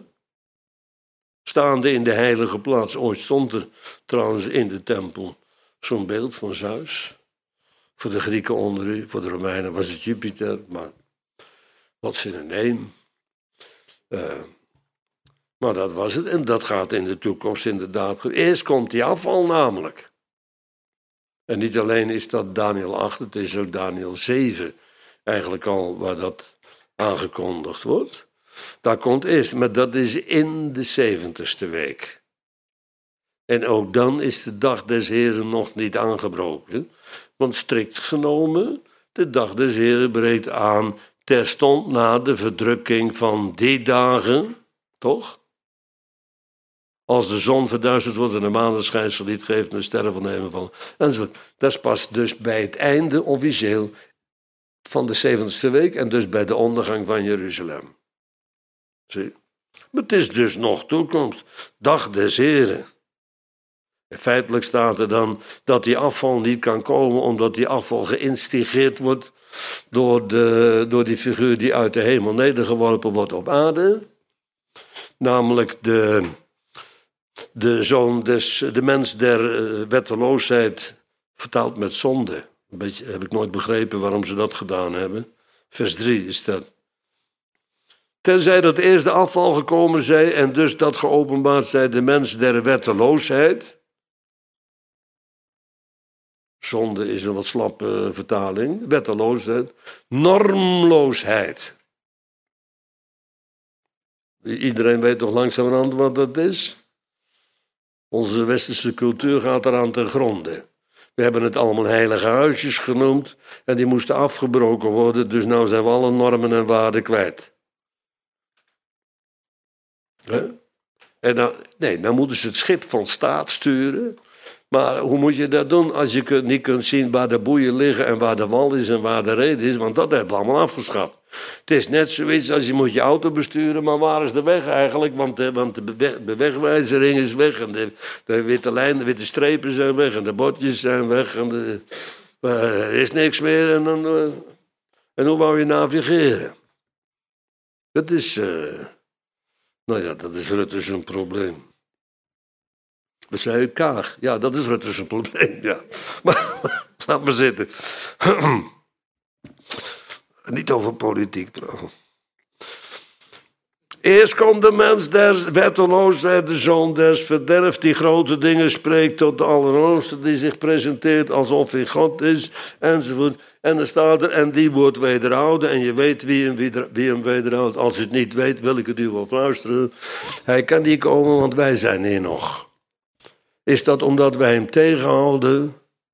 Staande in de heilige plaats. Ooit stond er trouwens in de tempel zo'n beeld van Zeus. Voor de Grieken onder u, voor de Romeinen was het Jupiter, maar wat is in een neem. Uh, maar dat was het en dat gaat in de toekomst inderdaad. Eerst komt die afval namelijk. En niet alleen is dat Daniel acht, het is ook Daniel zeven eigenlijk al waar dat aangekondigd wordt. Daar komt eerst, maar dat is in de zeventigste week. En ook dan is de dag des Heren nog niet aangebroken. Want strikt genomen, de dag des Heren breekt aan terstond na de verdrukking van die dagen, toch? Als de zon verduisterd wordt en de maan een schijnsel niet geeft en de sterren van de hemel vallen. Enzovoort. Dat is pas dus bij het einde officieel van de zeventigste week en dus bij de ondergang van Jeruzalem. Zie? Maar het is dus nog toekomst. Dag des Heren. En feitelijk staat er dan dat die afval niet kan komen omdat die afval geïnstigeerd wordt door, de, door die figuur die uit de hemel nedergeworpen wordt op aarde. Namelijk de, de zoon des, de mens der wetteloosheid, vertaald met zonde. Een beetje, heb ik nooit begrepen waarom ze dat gedaan hebben. Vers drie is dat. Tenzij dat eerst de afval gekomen zij en dus dat geopenbaard zij de mens der wetteloosheid. Zonde is een wat slappe vertaling. Wetteloosheid. Normloosheid. Iedereen weet toch langzamerhand wat dat is? Onze westerse cultuur gaat eraan ten gronde. We hebben het allemaal heilige huisjes genoemd en die moesten afgebroken worden, dus nou zijn we alle normen en waarden kwijt. Huh? En dan, nee, dan moeten ze het schip van staat sturen. Maar hoe moet je dat doen als je niet kunt zien waar de boeien liggen en waar de wal is en waar de reden is? Want dat hebben we allemaal afgeschaft. Het is net zoiets als je moet je auto besturen, maar waar is de weg eigenlijk? Want de, want de, be- de wegwijzering is weg en de, de witte lijnen, de witte strepen zijn weg en de bordjes zijn weg en de, uh, er is niks meer. En, dan, uh, en hoe wou je navigeren? Dat is, uh, nou ja, dat is Rutte zijn probleem. We zei Kaag. Ja, dat is Rutte zijn probleem, ja. Maar laat maar zitten. Niet over politiek trouwens. Eerst komt de mens der wetteloosheid, de zoon des verderfs, die grote dingen spreekt tot de Allerhoogste, die zich presenteert alsof hij God is, enzovoort. En dan staat er, en die wordt wederhouden, en je weet wie hem, wie hem wederhoudt. Als je het niet weet, wil ik het u wel fluisteren. Hij kan niet komen, want wij zijn hier nog. Is dat omdat wij hem tegenhouden?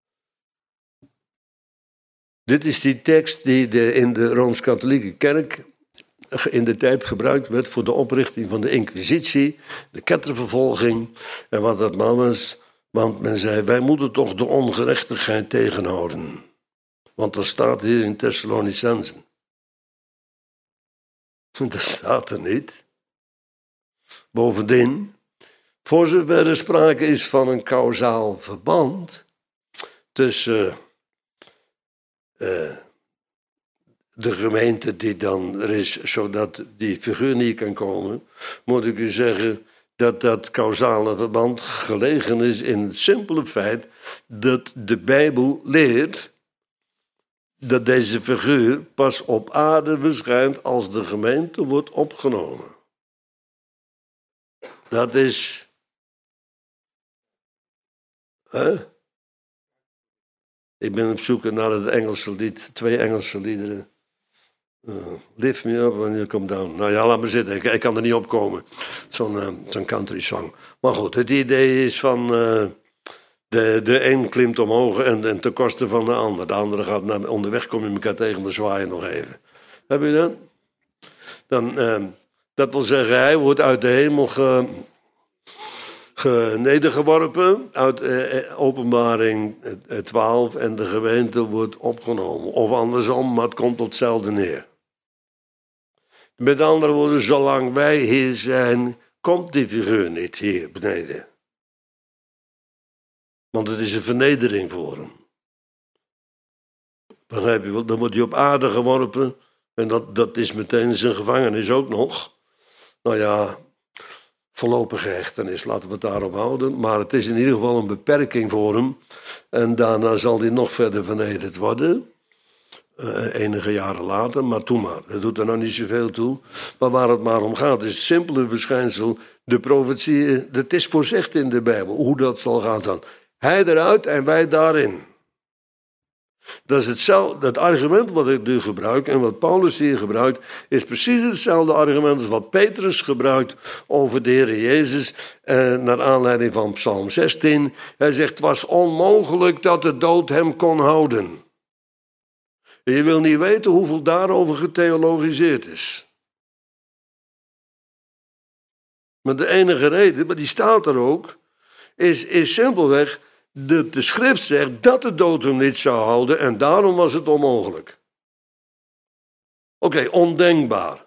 Dit is die tekst die de, in de Rooms-Katholieke Kerk in de tijd gebruikt werd voor de oprichting van de Inquisitie, de kettervervolging en wat dat maar was. Want men zei, wij moeten toch de ongerechtigheid tegenhouden. Want dat staat hier in Thessalonicenzen. Dat staat er niet. Bovendien, voor zover er sprake is van een kausaal verband tussen uh, de gemeente die dan er is, zodat die figuur niet kan komen, moet ik u zeggen dat dat kausale verband gelegen is in het simpele feit dat de Bijbel leert dat deze figuur pas op aarde verschijnt als de gemeente wordt opgenomen. Dat is... Huh? Ik ben op zoek naar het Engelse lied, twee Engelse liederen. Uh, lift me up when you come down. Nou ja, laat maar zitten. Ik, ik kan er niet op komen. Zo'n, uh, zo'n country song. Maar goed, het idee is van... Uh, de, de een klimt omhoog en, en ten koste van de ander. De andere gaat naar... Onderweg kom je elkaar tegen, dan zwaai je nog even. Heb je dat? Dan, uh, dat wil zeggen, hij wordt uit de hemel ge, ge, nedergeworpen. Uit uh, openbaring twaalf. En de gemeente wordt opgenomen. Of andersom, maar het komt op hetzelfde neer. Met andere woorden, zolang wij hier zijn, komt die figuur niet hier beneden. Want het is een vernedering voor hem. Begrijp je wel? Dan wordt hij op aarde geworpen. En dat, dat is meteen zijn gevangenis ook nog. Nou ja, voorlopige hechtenis, laten we het daarop houden. Maar het is in ieder geval een beperking voor hem. En daarna zal hij nog verder vernederd worden. Uh, enige jaren later, maar toen maar. Dat doet er nou niet zoveel toe. Maar waar het maar om gaat, is het simpele verschijnsel. De profetie, het is voorzegd in de Bijbel, hoe dat zal gaan staan. Hij eruit en wij daarin. Dat is hetzelfde, het argument wat ik nu gebruik en wat Paulus hier gebruikt, is precies hetzelfde argument als wat Petrus gebruikt over de Heer Jezus, eh, naar aanleiding van Psalm zestien. Hij zegt, het was onmogelijk dat de dood hem kon houden. En je wil niet weten hoeveel daarover getheologiseerd is. Maar de enige reden, maar die staat er ook, is, is simpelweg, de, de schrift zegt dat de dood hem niet zou houden en daarom was het onmogelijk. Oké, okay, ondenkbaar.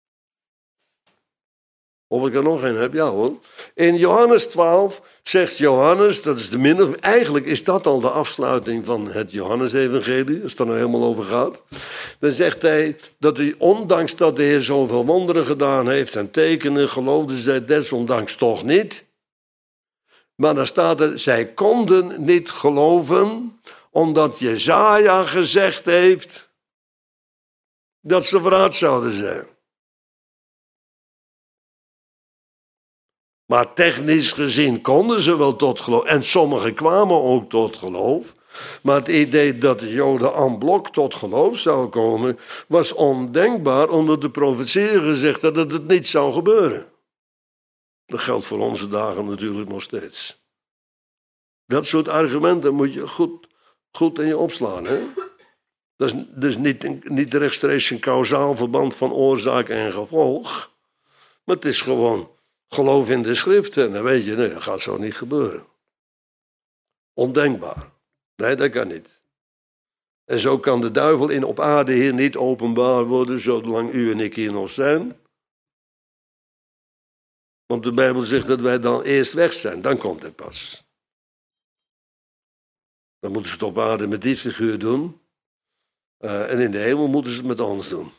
Of ik er nog een heb? Ja hoor. In Johannes twaalf zegt Johannes, dat is de minder, eigenlijk is dat al de afsluiting van het Johannesevangelie, als het er nou helemaal over gaat. Dan zegt hij dat hij, ondanks dat de Heer zoveel wonderen gedaan heeft en tekenen, geloofden zij desondanks toch niet. Maar dan staat er, zij konden niet geloven, omdat Jesaja gezegd heeft dat ze verraad zouden zijn. Maar technisch gezien konden ze wel tot geloof. En sommigen kwamen ook tot geloof. Maar het idee dat de Joden en blok tot geloof zouden komen, was ondenkbaar, omdat de profetieën gezegd had dat het niet zou gebeuren. Dat geldt voor onze dagen natuurlijk nog steeds. Dat soort argumenten moet je goed, goed in je opslaan. Hè? Dat is dus niet, niet rechtstreeks een kausaal verband van oorzaak en gevolg. Maar het is gewoon geloof in de schrift. En dan weet je, nee, dat gaat zo niet gebeuren. Ondenkbaar. Nee, dat kan niet. En zo kan de duivel in op aarde hier niet openbaar worden, zolang u en ik hier nog zijn. Want de Bijbel zegt dat wij dan eerst weg zijn, dan komt het pas. Dan moeten ze het op aarde met die figuur doen. Uh, en in de hemel moeten ze het met ons doen.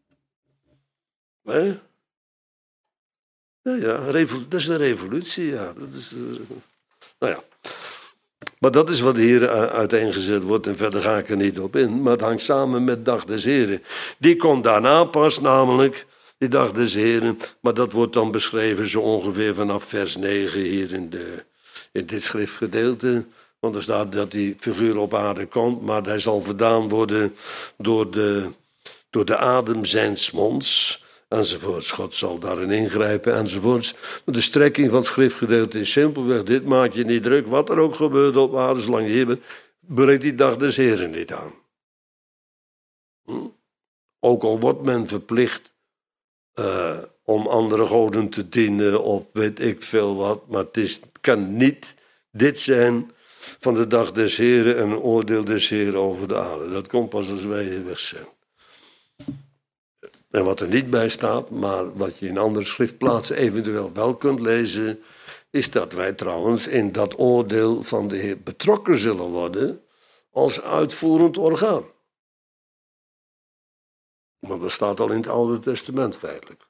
Nee? Ja, ja, dat is een revolutie, ja. Dat is, uh, nou ja. Maar dat is wat hier uiteengezet wordt en verder ga ik er niet op in. Maar het hangt samen met Dag des Heren. Die komt daarna pas namelijk, die Dag des Heren. Maar dat wordt dan beschreven zo ongeveer vanaf vers negen hier in, de, in dit schriftgedeelte. Want er staat dat die figuur op aarde komt, maar hij zal verdaan worden door de, door de adem zijns monds. Enzovoorts. God zal daarin ingrijpen, enzovoorts. De strekking van het schriftgedeelte is simpelweg dit: maak je niet druk, wat er ook gebeurt op aarde, zolang je hier bent, breekt die Dag des Heren niet aan. Hm? Ook al wordt men verplicht uh, om andere goden te dienen, of weet ik veel wat, maar het, is, het kan niet dit zijn van de Dag des Heren en een oordeel des Heren over de aarde. Dat komt pas als wij hier weg zijn. En wat er niet bij staat, maar wat je in andere schriftplaatsen eventueel wel kunt lezen, is dat wij trouwens in dat oordeel van de Heer betrokken zullen worden als uitvoerend orgaan. Want dat staat al in het Oude Testament feitelijk.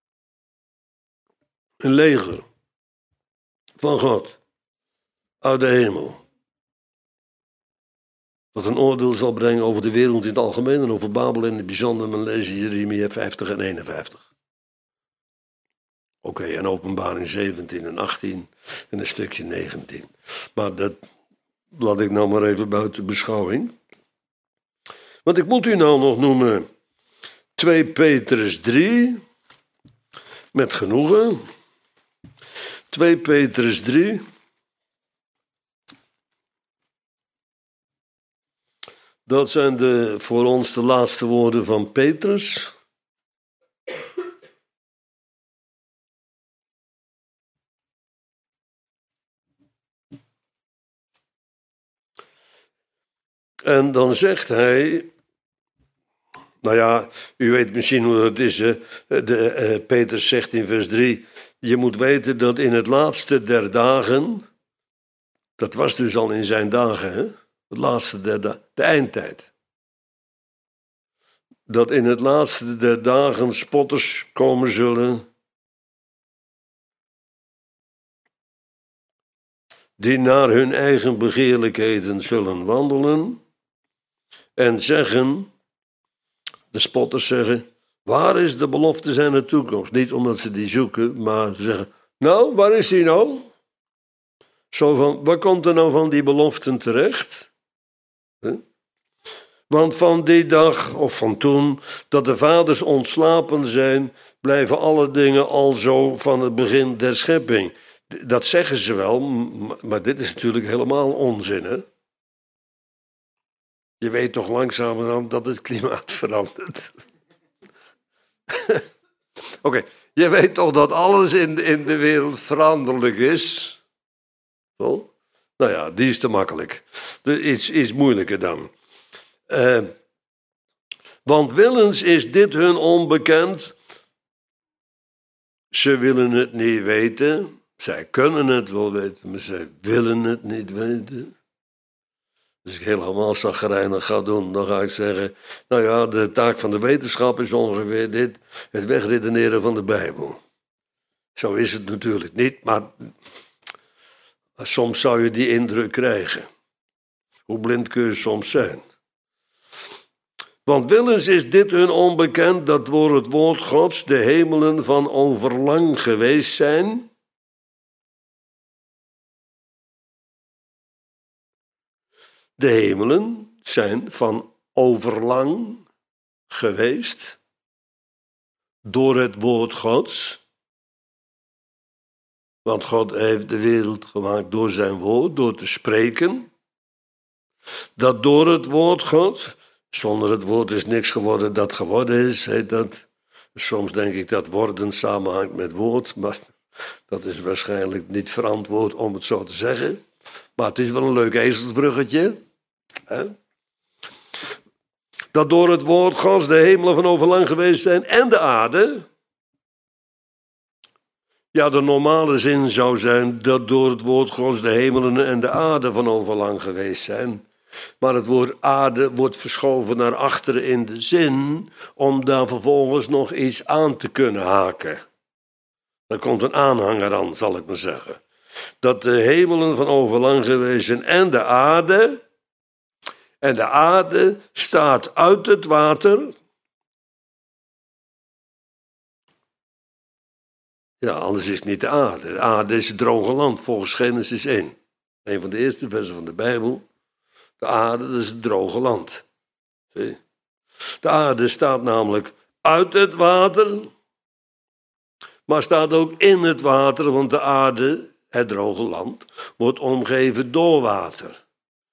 Een leger van God uit de hemel, dat een oordeel zal brengen over de wereld in het algemeen en over Babel in het bijzonder. Men leest Jeremia vijftig en eenenvijftig. Oké, okay, en Openbaring zeventien en achttien en een stukje negentien. Maar dat laat ik nou maar even buiten beschouwing. Want ik moet u nou nog noemen twee Petrus drie, met genoegen. twee Petrus drie. Dat zijn de, voor ons de laatste woorden van Petrus. En dan zegt hij, nou ja, u weet misschien hoe dat is. Hè? De, uh, Petrus zegt in vers drie, je moet weten dat in het laatste der dagen, dat was dus al in zijn dagen, hè? Het laatste der dagen, de eindtijd. Dat in het laatste der dagen spotters komen zullen, die naar hun eigen begeerlijkheden zullen wandelen en zeggen, de spotters zeggen, waar is de belofte zijner toekomst? Niet omdat ze die zoeken, maar ze zeggen, nou, waar is die nou? Zo van, waar komt er nou van die beloften terecht? Huh? Want van die dag, of van toen, dat de vaders ontslapen zijn, blijven alle dingen al zo van het begin der schepping. Dat zeggen ze wel, maar dit is natuurlijk helemaal onzin, hè? Je weet toch langzamerhand dat het klimaat verandert. Oké, okay. Je weet toch dat alles in de, in de wereld veranderlijk is? Zo? Nou ja, die is te makkelijk. Iets, iets moeilijker dan. Uh, want willens is dit hun onbekend. Ze willen het niet weten. Zij kunnen het wel weten, maar zij willen het niet weten. Als ik helemaal chagrijnig ga doen, dan ga ik zeggen, nou ja, de taak van de wetenschap is ongeveer dit, het wegredeneren van de Bijbel. Zo is het natuurlijk niet, maar soms zou je die indruk krijgen. Hoe blind kun je soms zijn? Want willens is dit hun onbekend, dat door het woord Gods de hemelen van overlang geweest zijn. De hemelen zijn van overlang geweest door het woord Gods. Want God heeft de wereld gemaakt door zijn woord, door te spreken. Dat door het woord Gods, zonder het woord is niks geworden dat geworden is, heet dat. Soms denk ik dat worden samenhangt met woord, maar dat is waarschijnlijk niet verantwoord om het zo te zeggen. Maar het is wel een leuk ezelsbruggetje. Hè? Dat door het woord Gods de hemelen van overlang geweest zijn en de aarde. Ja, de normale zin zou zijn dat door het woord Gods de hemelen en de aarde van overlang geweest zijn. Maar het woord aarde wordt verschoven naar achteren in de zin om daar vervolgens nog iets aan te kunnen haken. Er komt een aanhanger aan, zal ik maar zeggen. Dat de hemelen van overlang geweest zijn en de aarde. En de aarde staat uit het water. Ja, anders is het niet de aarde. De aarde is het droge land volgens Genesis één. Een van de eerste versen van de Bijbel. De aarde, dat is het droge land. Zie? De aarde staat namelijk uit het water, maar staat ook in het water, want de aarde, het droge land, wordt omgeven door water.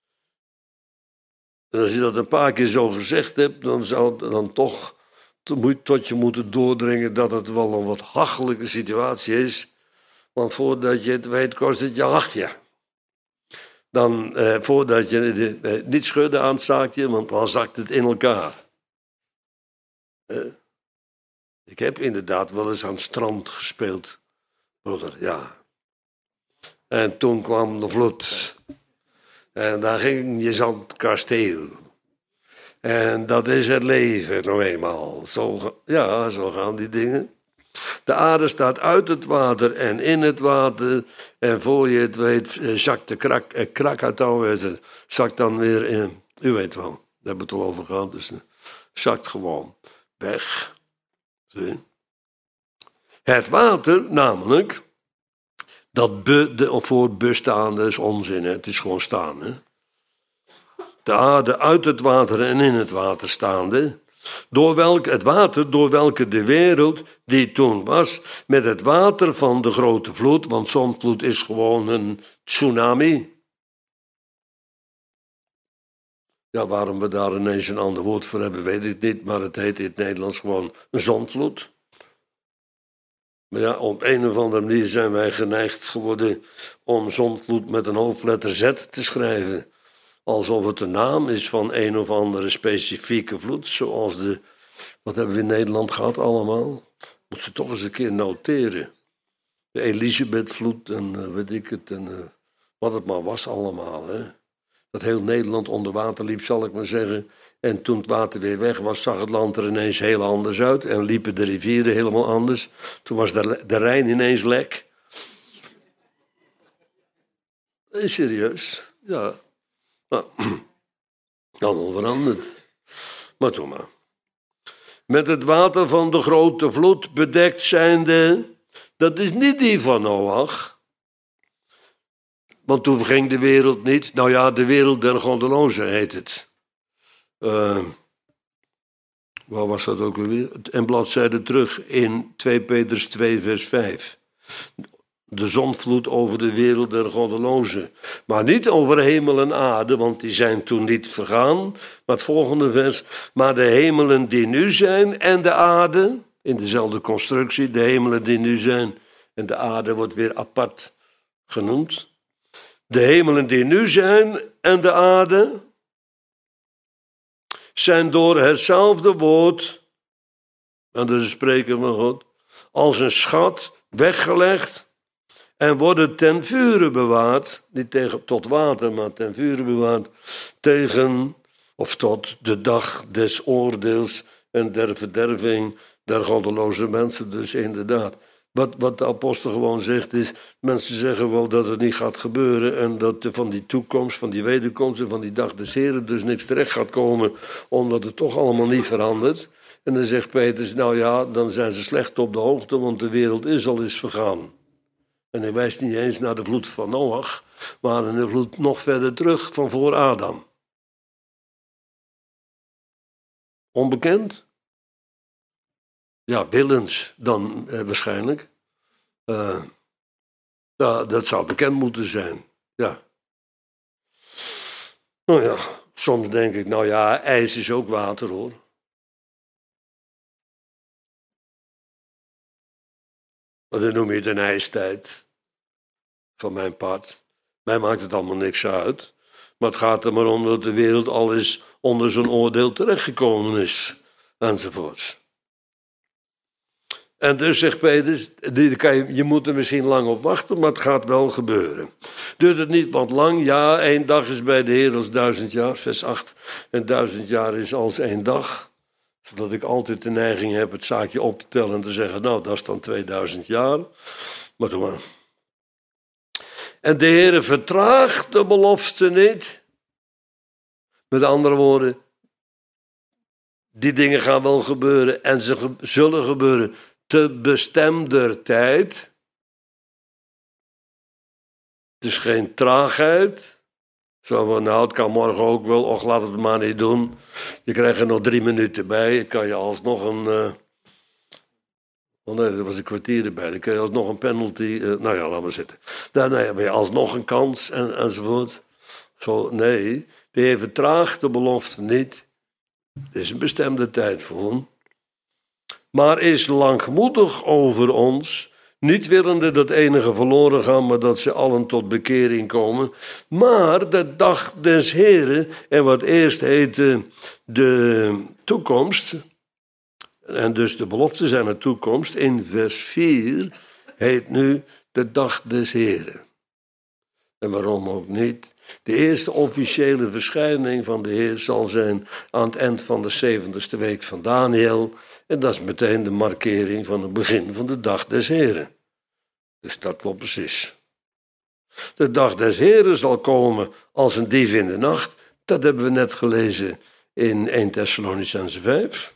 En als je dat een paar keer zo gezegd hebt, dan zou het dan toch tot je moeten doordringen dat het wel een wat hachelijke situatie is. Want voordat je het weet, kost het je hachje. Dan, eh, voordat je eh, niet schudden aan het zaakje, want dan zakt het in elkaar. Eh, ik heb inderdaad wel eens aan het strand gespeeld, broeder, ja. En toen kwam de vloed. En daar ging je zandkasteel. En dat is het leven nou eenmaal. Zo, ja, zo gaan die dingen. De aarde staat uit het water en in het water. En voor je het weet, zakt de krak, eh, Krakatau, zakt dan weer in. U weet wel, daar hebben we het al over gehad. Dus zakt gewoon weg. Zie? Het water, namelijk, dat be, de, voor bestaande is onzin. Hè? Het is gewoon staan. Hè? De aarde uit het water en in het water staande. Door welk, het water door welke de wereld die toen was, met het water van de grote vloed, want zondvloed is gewoon een tsunami. Ja, waarom we daar ineens een ander woord voor hebben, weet ik niet, maar het heet in het Nederlands gewoon een zondvloed. Maar ja, op een of andere manier zijn wij geneigd geworden om zondvloed met een hoofdletter Z te schrijven. Alsof het de naam is van een of andere specifieke vloed, zoals de, wat hebben we in Nederland gehad allemaal? Moet ze toch eens een keer noteren. De Elisabethvloed en uh, weet ik het, en uh, wat het maar was allemaal. Hè? Dat heel Nederland onder water liep, zal ik maar zeggen. En toen het water weer weg was, zag het land er ineens heel anders uit. En liepen de rivieren helemaal anders. Toen was de, de Rijn ineens lek. Nee, serieus, ja. Nou, allemaal veranderd. Maar toen maar. Met het water van de grote vloed bedekt zijnde, dat is niet die van Noach. Want toen ging de wereld niet. Nou ja, de wereld der goddelozen heet het. Uh, waar was dat ook alweer? En bladzijde terug in twee Petrus twee vers vijf. De zondvloed over de wereld der goddelozen. Maar niet over hemel en aarde, want die zijn toen niet vergaan. Maar het volgende vers. Maar de hemelen die nu zijn en de aarde, in dezelfde constructie, de hemelen die nu zijn en de aarde wordt weer apart genoemd. De hemelen die nu zijn en de aarde zijn door hetzelfde woord, en dus spreken van God, als een schat weggelegd en worden ten vure bewaard, niet tegen, tot water, maar ten vure bewaard, tegen of tot de dag des oordeels en der verderving der goddeloze mensen. Dus inderdaad. Wat, wat de apostel gewoon zegt is, mensen zeggen wel dat het niet gaat gebeuren en dat er van die toekomst, van die wederkomst en van die dag des Heren dus niks terecht gaat komen, omdat het toch allemaal niet verandert. En dan zegt Petrus, nou ja, dan zijn ze slecht op de hoogte, want de wereld is al eens vergaan. En hij wijst niet eens naar de vloed van Noach, maar naar de vloed nog verder terug van voor Adam. Onbekend? Ja, willens dan eh, waarschijnlijk. Uh, ja, dat zou bekend moeten zijn. Ja. Nou ja, soms denk ik, nou ja, ijs is ook water hoor. Maar dan noem je het een ijstijd. Van mijn part. Mij maakt het allemaal niks uit. Maar het gaat er maar om dat de wereld al eens onder zo'n oordeel terechtgekomen is. Enzovoorts. En dus zegt Petrus, je moet er misschien lang op wachten, maar het gaat wel gebeuren. Duurt het niet wat lang? Ja, één dag is bij de Heer als duizend jaar, vers acht. En duizend jaar is als één dag. Zodat ik altijd de neiging heb het zaakje op te tellen en te zeggen, nou, dat is dan tweeduizend jaar. Maar doe maar. En de Heer vertraagt de belofte niet. Met andere woorden, die dingen gaan wel gebeuren en ze ge- zullen gebeuren te bestemder tijd. Het is geen traagheid. Zo van, nou, het kan morgen ook wel, och, laat het maar niet doen. Je krijgt er nog drie minuten bij, dan kan je alsnog een... Uh... Oh nee, er was een kwartier erbij, dan kan je alsnog een penalty... Uh... Nou ja, laat maar zitten. Daarna heb je alsnog een kans, en, enzovoort. Zo, nee, de Heer vertraagt de belofte niet. Er is een bestemde tijd voor hem. Maar is langmoedig over ons, niet willende dat enige verloren gaan, maar dat ze allen tot bekering komen. Maar de dag des Heren, en wat eerst heette de toekomst, en dus de belofte zijn de toekomst, in vers vier heet nu de dag des Heren. En waarom ook niet? De eerste officiële verschijning van de Heer zal zijn aan het eind van de zeventigste week van Daniel. En dat is meteen de markering van het begin van de dag des Heren. Dus dat klopt precies. De dag des Heren zal komen als een dief in de nacht. Dat hebben we net gelezen in eerste Thessalonicenzen vijf.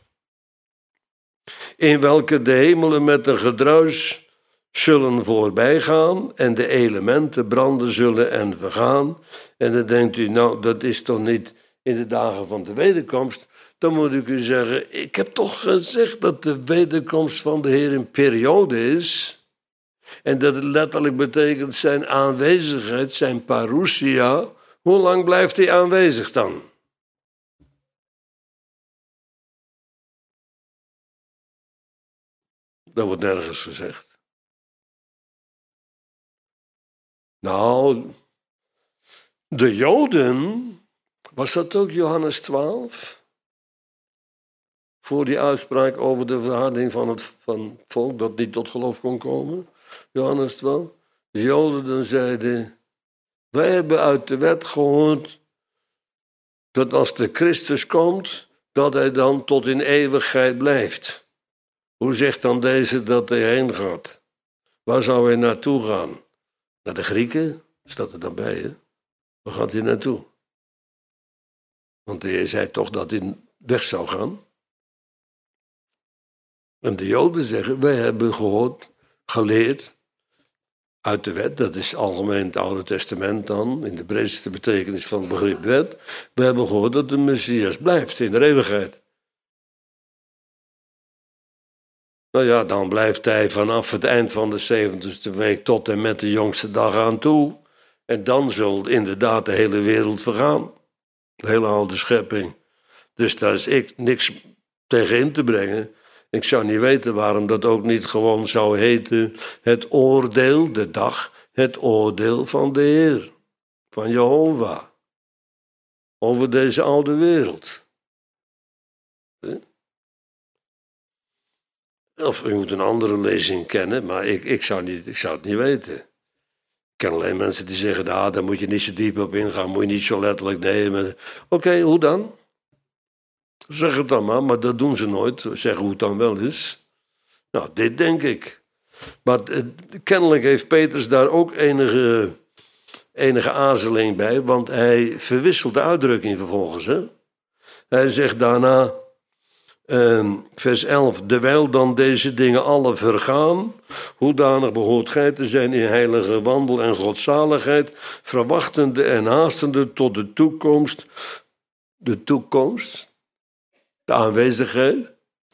In welke de hemelen met een gedruis zullen voorbijgaan en de elementen branden zullen en vergaan. En dan denkt u, nou, dat is toch niet in de dagen van de wederkomst. dan moet ik u zeggen, ik heb toch gezegd dat de wederkomst van de Heer een periode is. En dat het letterlijk betekent zijn aanwezigheid, zijn parousia. Hoe lang blijft hij aanwezig dan? Dat wordt nergens gezegd. Nou, de Joden, was dat ook Johannes twaalf? Voor die uitspraak over de verharding van het van volk dat niet tot geloof kon komen. Johannes twaalf. De Joden dan zeiden, wij hebben uit de wet gehoord dat als de Christus komt, dat hij dan tot in eeuwigheid blijft. Hoe zegt dan deze dat hij heen gaat? Waar zou hij naartoe gaan? Naar de Grieken? Staat er dan bij, hè? Waar gaat hij naartoe? Want hij zei toch dat hij weg zou gaan. En de Joden zeggen, wij hebben gehoord, geleerd, uit de wet, dat is algemeen het Oude Testament dan, in de breedste betekenis van het begrip wet, we hebben gehoord dat de Messias blijft in de eeuwigheid. Nou ja, dan blijft hij vanaf het eind van de zeventigste week tot en met de jongste dag aan toe. En dan zal inderdaad de hele wereld vergaan. De hele oude schepping. Dus daar is ik niks tegen in te brengen. Ik zou niet weten waarom dat ook niet gewoon zou heten het oordeel, de dag, het oordeel van de Heer, van Jehovah, over deze oude wereld. Of u moet een andere lezing kennen, maar ik, ik, zou, niet, ik zou het niet weten. Ik ken alleen mensen die zeggen, nou, daar moet je niet zo diep op ingaan, moet je niet zo letterlijk nemen. Oké, okay, hoe dan? Zeg het dan maar, maar dat doen ze nooit. Zeggen hoe het dan wel is. Nou, dit denk ik. Maar uh, kennelijk heeft Petrus daar ook enige, enige aarzeling bij, want hij verwisselt de uitdrukking vervolgens. Hè? Hij zegt daarna, uh, vers elf, dewijl dan deze dingen alle vergaan, hoedanig behoort gij te zijn in heilige wandel en godzaligheid, verwachtende en haastende tot de toekomst, de toekomst, de aanwezigheid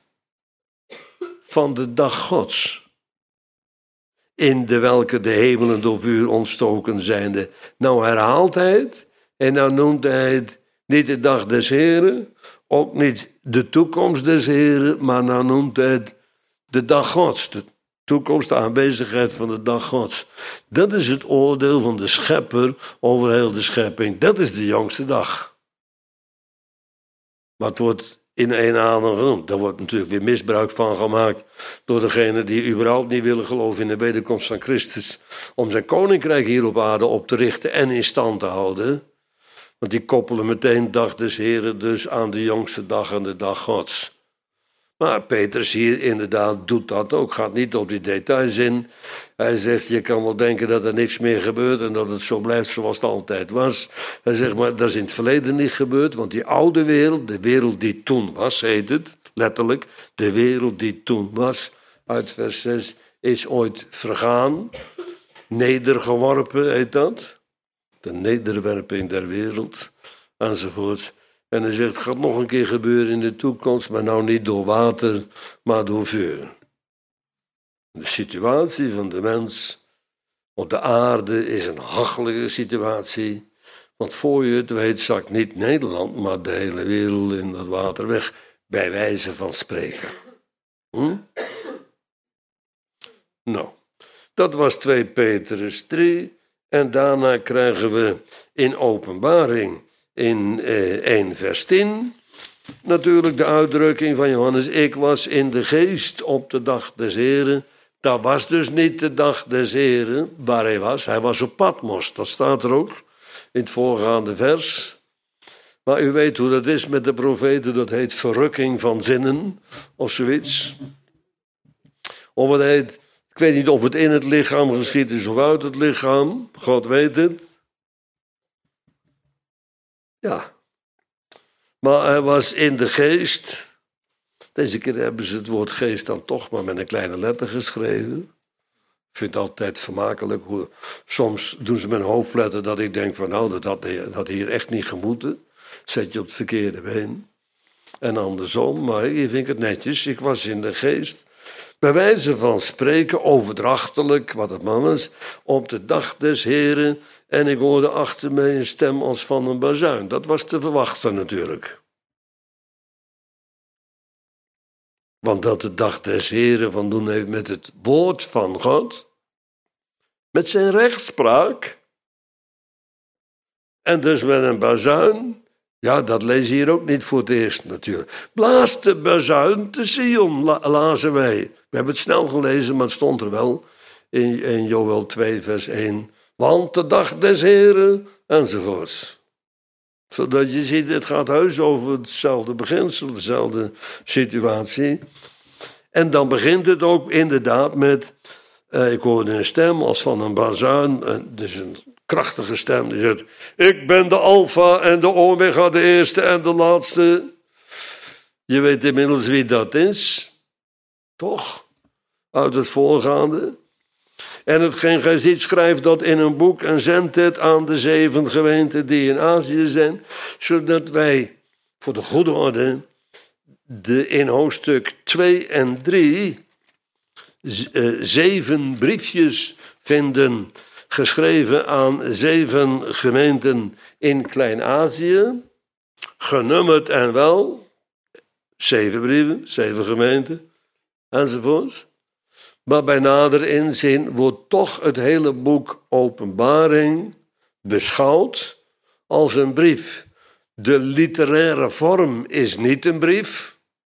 van de dag Gods, in de welke de hemelen door vuur ontstoken zijnde. Nou herhaalt hij het, en nou noemt hij het niet de dag des Heren, ook niet de toekomst des Heren, maar nou noemt hij het de dag Gods, de toekomst, de aanwezigheid van de dag Gods. Dat is het oordeel van de Schepper over heel de schepping. Dat is de jongste dag. Maar het wordt in één adem genoemd. Daar wordt natuurlijk weer misbruik van gemaakt door degenen die überhaupt niet willen geloven in de wederkomst van Christus, om zijn koninkrijk hier op aarde op te richten en in stand te houden. Want die koppelen meteen dag des Heren dus aan de jongste dag en de dag Gods. Maar Petrus hier inderdaad doet dat ook, gaat niet op die details in. Hij zegt, je kan wel denken dat er niks meer gebeurt en dat het zo blijft zoals het altijd was. Hij zegt, maar dat is in het verleden niet gebeurd, want die oude wereld, de wereld die toen was, heet het, letterlijk, de wereld die toen was, uit vers zes, is ooit vergaan, nedergeworpen heet dat. De nederwerping der wereld, enzovoorts. En hij zegt, het gaat nog een keer gebeuren in de toekomst, maar nou niet door water, maar door vuur. De situatie van de mens op de aarde is een hachelijke situatie. Want voor je het weet zakt niet Nederland, maar de hele wereld in dat water weg, bij wijze van spreken. Hm? Nou, dat was twee Petrus drie. En daarna krijgen we in Openbaring in eh, één vers tien natuurlijk de uitdrukking van Johannes, ik was in de geest op de dag des Heren. Dat was dus niet de dag des Heren waar hij was. Hij was op Patmos, dat staat er ook in het voorgaande vers. Maar u weet hoe dat is met de profeten, dat heet verrukking van zinnen of zoiets. Of het heet, ik weet niet of het in het lichaam geschied is of uit het lichaam, God weet het. Ja, maar hij was in de geest. Deze keer hebben ze het woord geest dan toch maar met een kleine letter geschreven. Ik vind het altijd vermakelijk hoe soms doen ze met een hoofdletter dat ik denk van nou, dat had, dat had hier echt niet gemoeten. Zet je op het verkeerde been. en andersom. Maar hier vind ik het netjes. Ik was in de geest, bij wijze van spreken, overdrachtelijk, wat het man is, op de dag des Heren. En ik hoorde achter mij een stem als van een bazuin. Dat was te verwachten natuurlijk. Want dat de dag des Heren van doen heeft met het woord van God, met zijn rechtspraak, en dus met een bazuin, ja, dat lees je hier ook niet voor het eerst natuurlijk. Blaas de bazuin te Sion, la- lazen wij. We hebben het snel gelezen, maar het stond er wel in, in Joël twee, vers één. Want de dag des Heren, enzovoorts. Zodat je ziet, het gaat heus over hetzelfde beginsel, dezelfde situatie. En dan begint het ook inderdaad met, uh, ik hoorde een stem als van een bazuin, uh, dus een krachtige stem, die zegt, ik ben de Alpha en de Omega, de eerste en de laatste. Je weet inmiddels wie dat is, toch? Uit het voorgaande. En hetgeen gij ziet, schrijft dat in een boek en zendt het aan de zeven gemeenten die in Azië zijn, zodat wij, voor de goede orde, de in hoofdstuk twee en drie zeven briefjes vinden, geschreven aan zeven gemeenten in Klein-Azië, genummerd en wel, zeven brieven, zeven gemeenten, enzovoort. Maar bij nader inzien wordt toch het hele boek Openbaring beschouwd als een brief. De literaire vorm is niet een brief,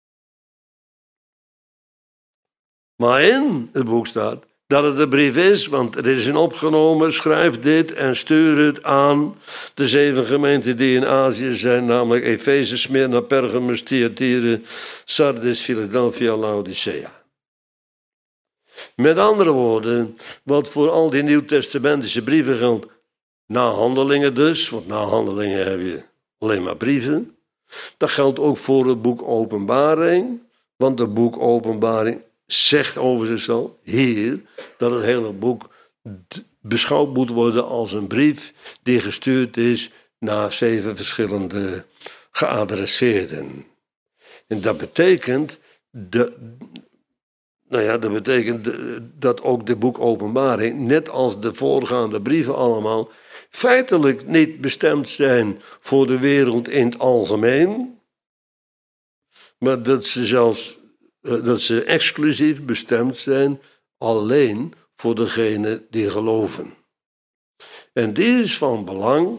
maar in het boek staat dat het een brief is, want er is een opgenomen, schrijf dit en stuur het aan de zeven gemeenten die in Azië zijn, namelijk Efeze, Smyrna, Pergamus, Thyatira, Sardis, Philadelphia, Laodicea. Met andere woorden, wat voor al die nieuwtestamentische brieven geldt, na Handelingen dus, want na Handelingen heb je alleen maar brieven, dat geldt ook voor het boek Openbaring, want het boek Openbaring zegt over zichzelf hier dat het hele boek beschouwd moet worden als een brief die gestuurd is naar zeven verschillende geadresseerden. En dat betekent, de, nou ja, dat betekent dat ook de boek Openbaring, net als de voorgaande brieven allemaal, feitelijk niet bestemd zijn voor de wereld in het algemeen, maar dat ze zelfs dat ze exclusief bestemd zijn alleen voor degenen die geloven. En dit is van belang,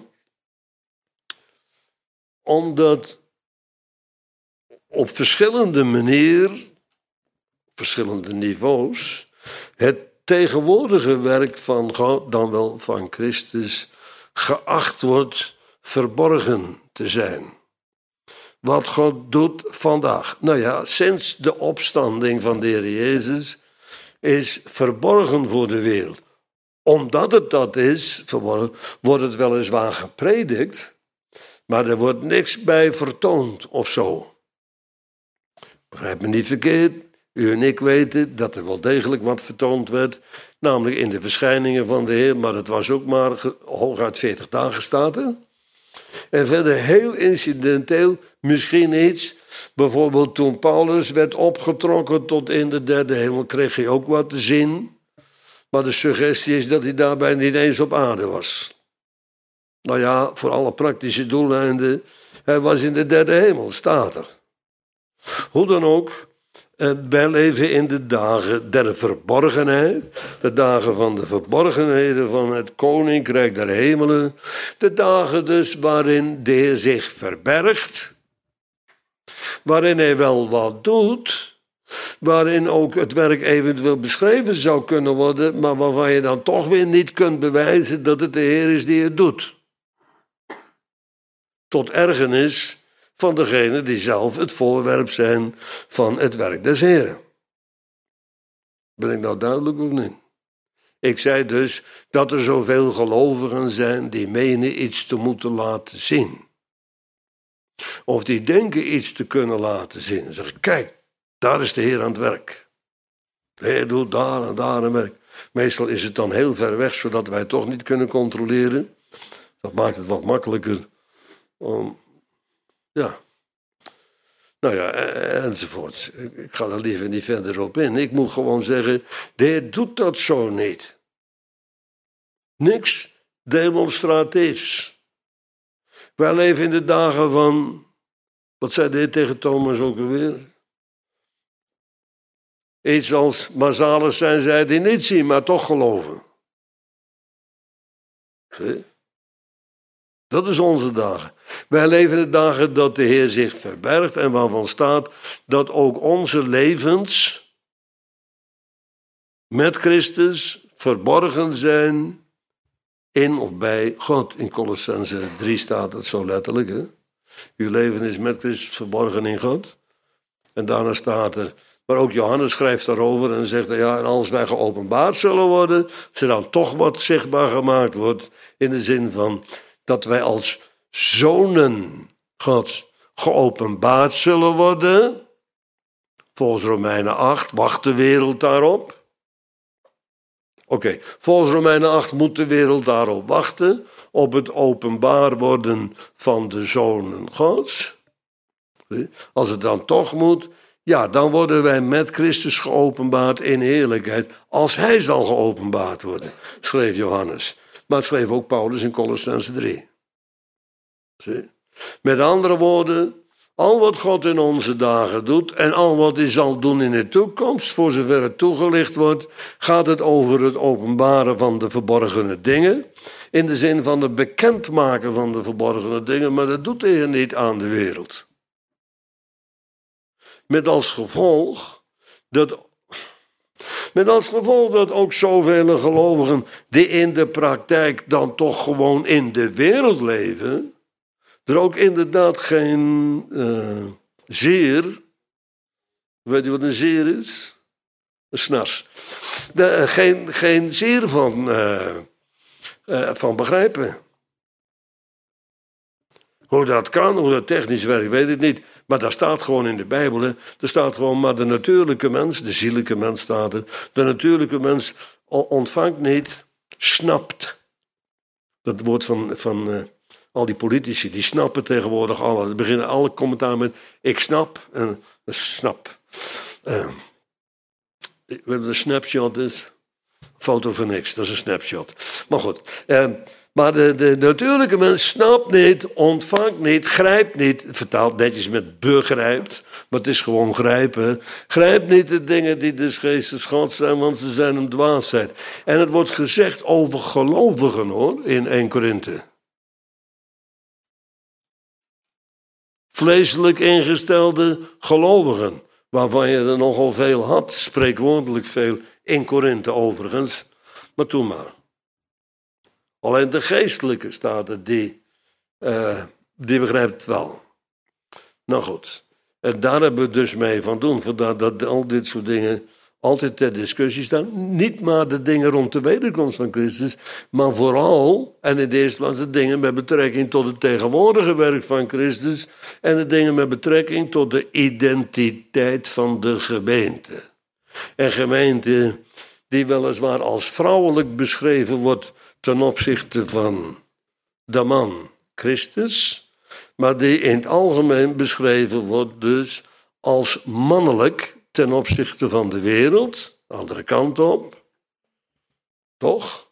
omdat op verschillende manieren, verschillende niveaus, het tegenwoordige werk van God, dan wel van Christus, geacht wordt verborgen te zijn. Wat God doet vandaag. Nou ja, sinds de opstanding van de Heer Jezus is verborgen voor de wereld. Omdat het dat is, verborgen, wordt het weliswaar gepredikt, maar er wordt niks bij vertoond of zo. Begrijp me niet verkeerd, u en ik weten dat er wel degelijk wat vertoond werd, namelijk in de verschijningen van de Heer, maar het was ook maar hooguit veertig dagen staat er. En verder heel incidenteel, misschien iets. Bijvoorbeeld toen Paulus werd opgetrokken tot in de derde hemel, kreeg hij ook wat te zien. Maar de suggestie is dat hij daarbij niet eens op aarde was. Nou ja, voor alle praktische doeleinden, hij was in de derde hemel, staat er. Hoe dan ook, wij leven in de dagen der verborgenheid, de dagen van de verborgenheden van het koninkrijk der hemelen, de dagen dus waarin de Heer zich verbergt, waarin hij wel wat doet, waarin ook het werk eventueel beschreven zou kunnen worden, maar waarvan je dan toch weer niet kunt bewijzen dat het de Heer is die het doet. Tot ergernis van degenen die zelf het voorwerp zijn van het werk des Heren. Ben ik nou duidelijk of niet? Ik zei dus dat er zoveel gelovigen zijn die menen iets te moeten laten zien. Of die denken iets te kunnen laten zien. En zeggen, kijk, daar is de Heer aan het werk. De Heer doet daar en daar een werk. Meestal is het dan heel ver weg, zodat wij het toch niet kunnen controleren. Dat maakt het wat makkelijker om, ja. Nou ja, enzovoort. Ik ga er liever niet verder op in. Ik moet gewoon zeggen, de Heer doet dat zo niet. Niks demonstratiefs. Wij leven in de dagen van, wat zei de Heer tegen Thomas ook alweer? Iets als, maar zalig zijn zij die niet zien, maar toch geloven. Zie? Dat is onze dagen. Wij leven in de dagen dat de Heer zich verbergt en waarvan staat dat ook onze levens met Christus verborgen zijn in of bij God. In Colossenzen drie staat het zo letterlijk. Hè? Uw leven is met Christus verborgen in God. En daarna staat er, maar ook Johannes schrijft daarover en zegt, ja, en als wij geopenbaard zullen worden, ze dan toch wat zichtbaar gemaakt wordt, in de zin van dat wij als zonen Gods geopenbaard zullen worden. Volgens Romeinen acht wacht de wereld daarop. Oké, okay. Volgens Romeinen acht moet de wereld daarop wachten, op het openbaar worden van de zonen Gods. Als het dan toch moet, ja, dan worden wij met Christus geopenbaard in heerlijkheid, als hij zal geopenbaard worden, schreef Johannes. Maar het schreef ook Paulus in Colossenzen drie. Zie? Met andere woorden, al wat God in onze dagen doet en al wat hij zal doen in de toekomst, voor zover het toegelicht wordt, gaat het over het openbaren van de verborgene dingen, in de zin van het bekendmaken van de verborgene dingen, maar dat doet de Heer niet aan de wereld. Met als gevolg dat, met als gevolg dat ook zoveel gelovigen die in de praktijk dan toch gewoon in de wereld leven, er ook inderdaad geen uh, zeer, weet je wat een zeer is? Een snars. De, uh, geen, geen zeer van, uh, uh, van begrijpen. Hoe dat kan, hoe dat technisch werkt, weet ik niet. Maar dat staat gewoon in de Bijbel. Hè. Er staat gewoon, maar de natuurlijke mens, de zielijke mens staat er. De natuurlijke mens ontvangt niet, snapt. Dat woord van, van uh, al die politici, die snappen tegenwoordig alle. Ze beginnen alle commentaar met, ik snap en snap. Uh, we hebben een snapshot dus. Foto van niks, dat is een snapshot. Maar goed, uh, maar de, de natuurlijke mens snapt niet, ontvangt niet, grijpt niet. Vertaald netjes met begrijpt, maar het is gewoon grijpen. Grijpt niet de dingen die des geestes Gods zijn, want ze zijn een dwaasheid. En het wordt gezegd over gelovigen hoor, in Eerste Korinthe. Vleeselijk ingestelde gelovigen, waarvan je er nogal veel had, spreekwoordelijk veel, in Korinthe overigens. Maar toen maar. Alleen de geestelijke staat die, uh, die begrijpt het wel. Nou goed, en daar hebben we dus mee van doen. Vandaar dat al dit soort dingen altijd ter discussie staan. Niet maar de dingen rond de wederkomst van Christus, maar vooral, en in de eerste plaats de dingen met betrekking tot het tegenwoordige werk van Christus en de dingen met betrekking tot de identiteit van de gemeente. En gemeente die weliswaar als vrouwelijk beschreven wordt ten opzichte van de man Christus, maar die in het algemeen beschreven wordt dus als mannelijk ten opzichte van de wereld, andere kant op, toch?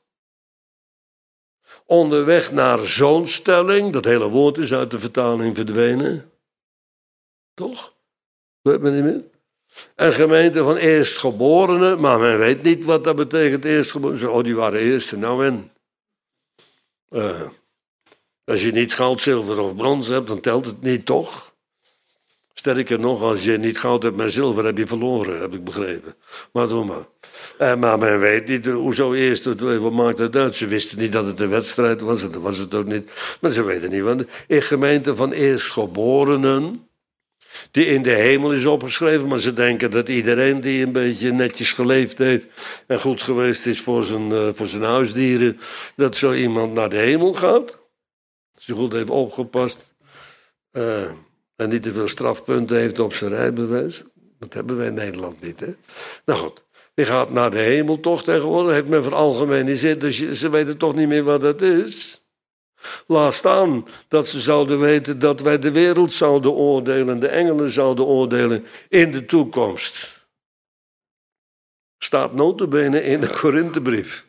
Onderweg naar zoonstelling, dat hele woord is uit de vertaling verdwenen, toch? Weet men niet meer? En gemeente van eerstgeborenen, maar men weet niet wat dat betekent, eerstgeborenen. Oh, die waren eerste, nou en? Uh, als je niet goud, zilver of brons hebt, dan telt het niet, toch? Sterker nog, als je niet goud hebt, maar zilver, heb je verloren, heb ik begrepen. Maar doe maar. Uh, maar men weet niet, hoezo eerst, wat maakt het uit? Ze wisten niet dat het een wedstrijd was, dat was het ook niet. Maar ze weten niet, want in gemeente van eerstgeborenen, die in de hemel is opgeschreven, maar ze denken dat iedereen die een beetje netjes geleefd heeft en goed geweest is voor zijn, uh, voor zijn huisdieren, dat zo iemand naar de hemel gaat. Als je goed heeft opgepast uh, en niet te veel strafpunten heeft op zijn rijbewijs. Dat hebben wij in Nederland niet, hè. Nou goed, die gaat naar de hemel toch tegenwoordig, heeft men veralgemeniseerd, dus ze weten toch niet meer wat dat is. Laat staan dat ze zouden weten dat wij de wereld zouden oordelen, de engelen zouden oordelen in de toekomst. Staat nota bene in de Korinthebrief.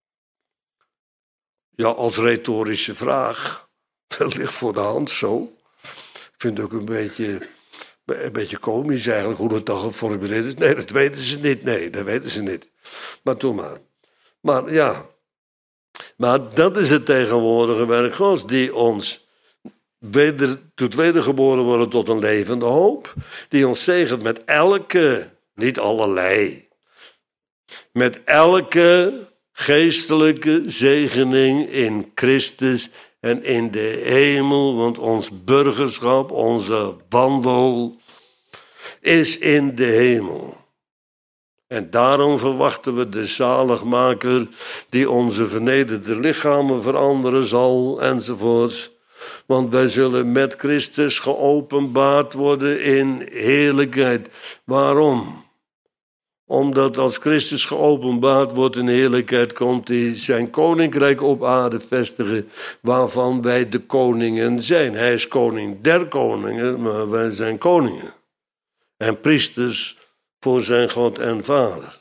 Ja, als retorische vraag. Dat ligt voor de hand zo. Ik vind het ook een beetje, een beetje komisch eigenlijk hoe dat dan geformuleerd is. Nee, dat weten ze niet. Nee, dat weten ze niet. Maar toen maar. Maar ja. Maar dat is het tegenwoordige werk Gods die ons weder, doet wedergeboren worden tot een levende hoop. Die ons zegent met elke, niet allerlei, met elke geestelijke zegening in Christus en in de hemel. Want ons burgerschap, onze wandel is in de hemel. En daarom verwachten we de zaligmaker die onze vernederde lichamen veranderen zal, enzovoorts. Want wij zullen met Christus geopenbaard worden in heerlijkheid. Waarom? Omdat als Christus geopenbaard wordt in heerlijkheid, komt hij zijn koninkrijk op aarde vestigen, waarvan wij de koningen zijn. Hij is koning der koningen, maar wij zijn koningen. En priesters voor zijn God en Vader.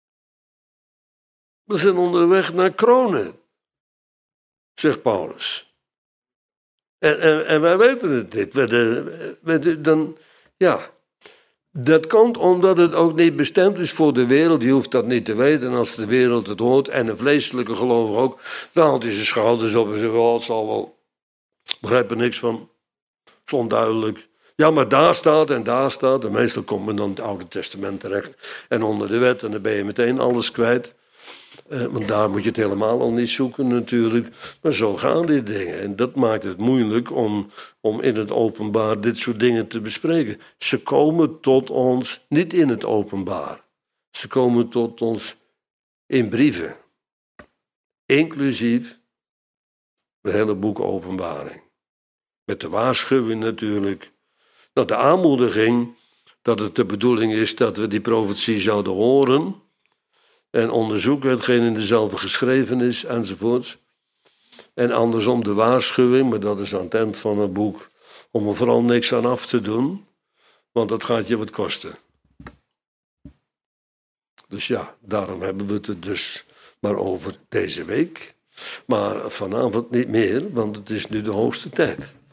We zijn onderweg naar kronen, zegt Paulus. En, en, en wij weten het niet. We de, we de, dan, ja, dat komt omdat het ook niet bestemd is voor de wereld. Je hoeft dat niet te weten. En als de wereld het hoort, en een vleeselijke gelovige ook, dan haalt hij zijn schouders op en zegt, oh, het zal wel. Ik begrijp er niks van. Het is onduidelijk. Ja, maar daar staat en daar staat. En meestal komt men dan het Oude Testament terecht. En onder de wet. En dan ben je meteen alles kwijt. Eh, want daar moet je het helemaal al niet zoeken natuurlijk. Maar zo gaan die dingen. En dat maakt het moeilijk om, om in het openbaar dit soort dingen te bespreken. Ze komen tot ons niet in het openbaar. Ze komen tot ons in brieven. Inclusief het hele boek Openbaring. Met de waarschuwing natuurlijk. Nou, de aanmoediging dat het de bedoeling is dat we die profetie zouden horen en onderzoeken hetgeen in dezelfde geschreven is enzovoort. En andersom de waarschuwing, maar dat is aan het eind van het boek, om er vooral niks aan af te doen, want dat gaat je wat kosten. Dus ja, daarom hebben we het er dus maar over deze week. Maar vanavond niet meer, want het is nu de hoogste tijd.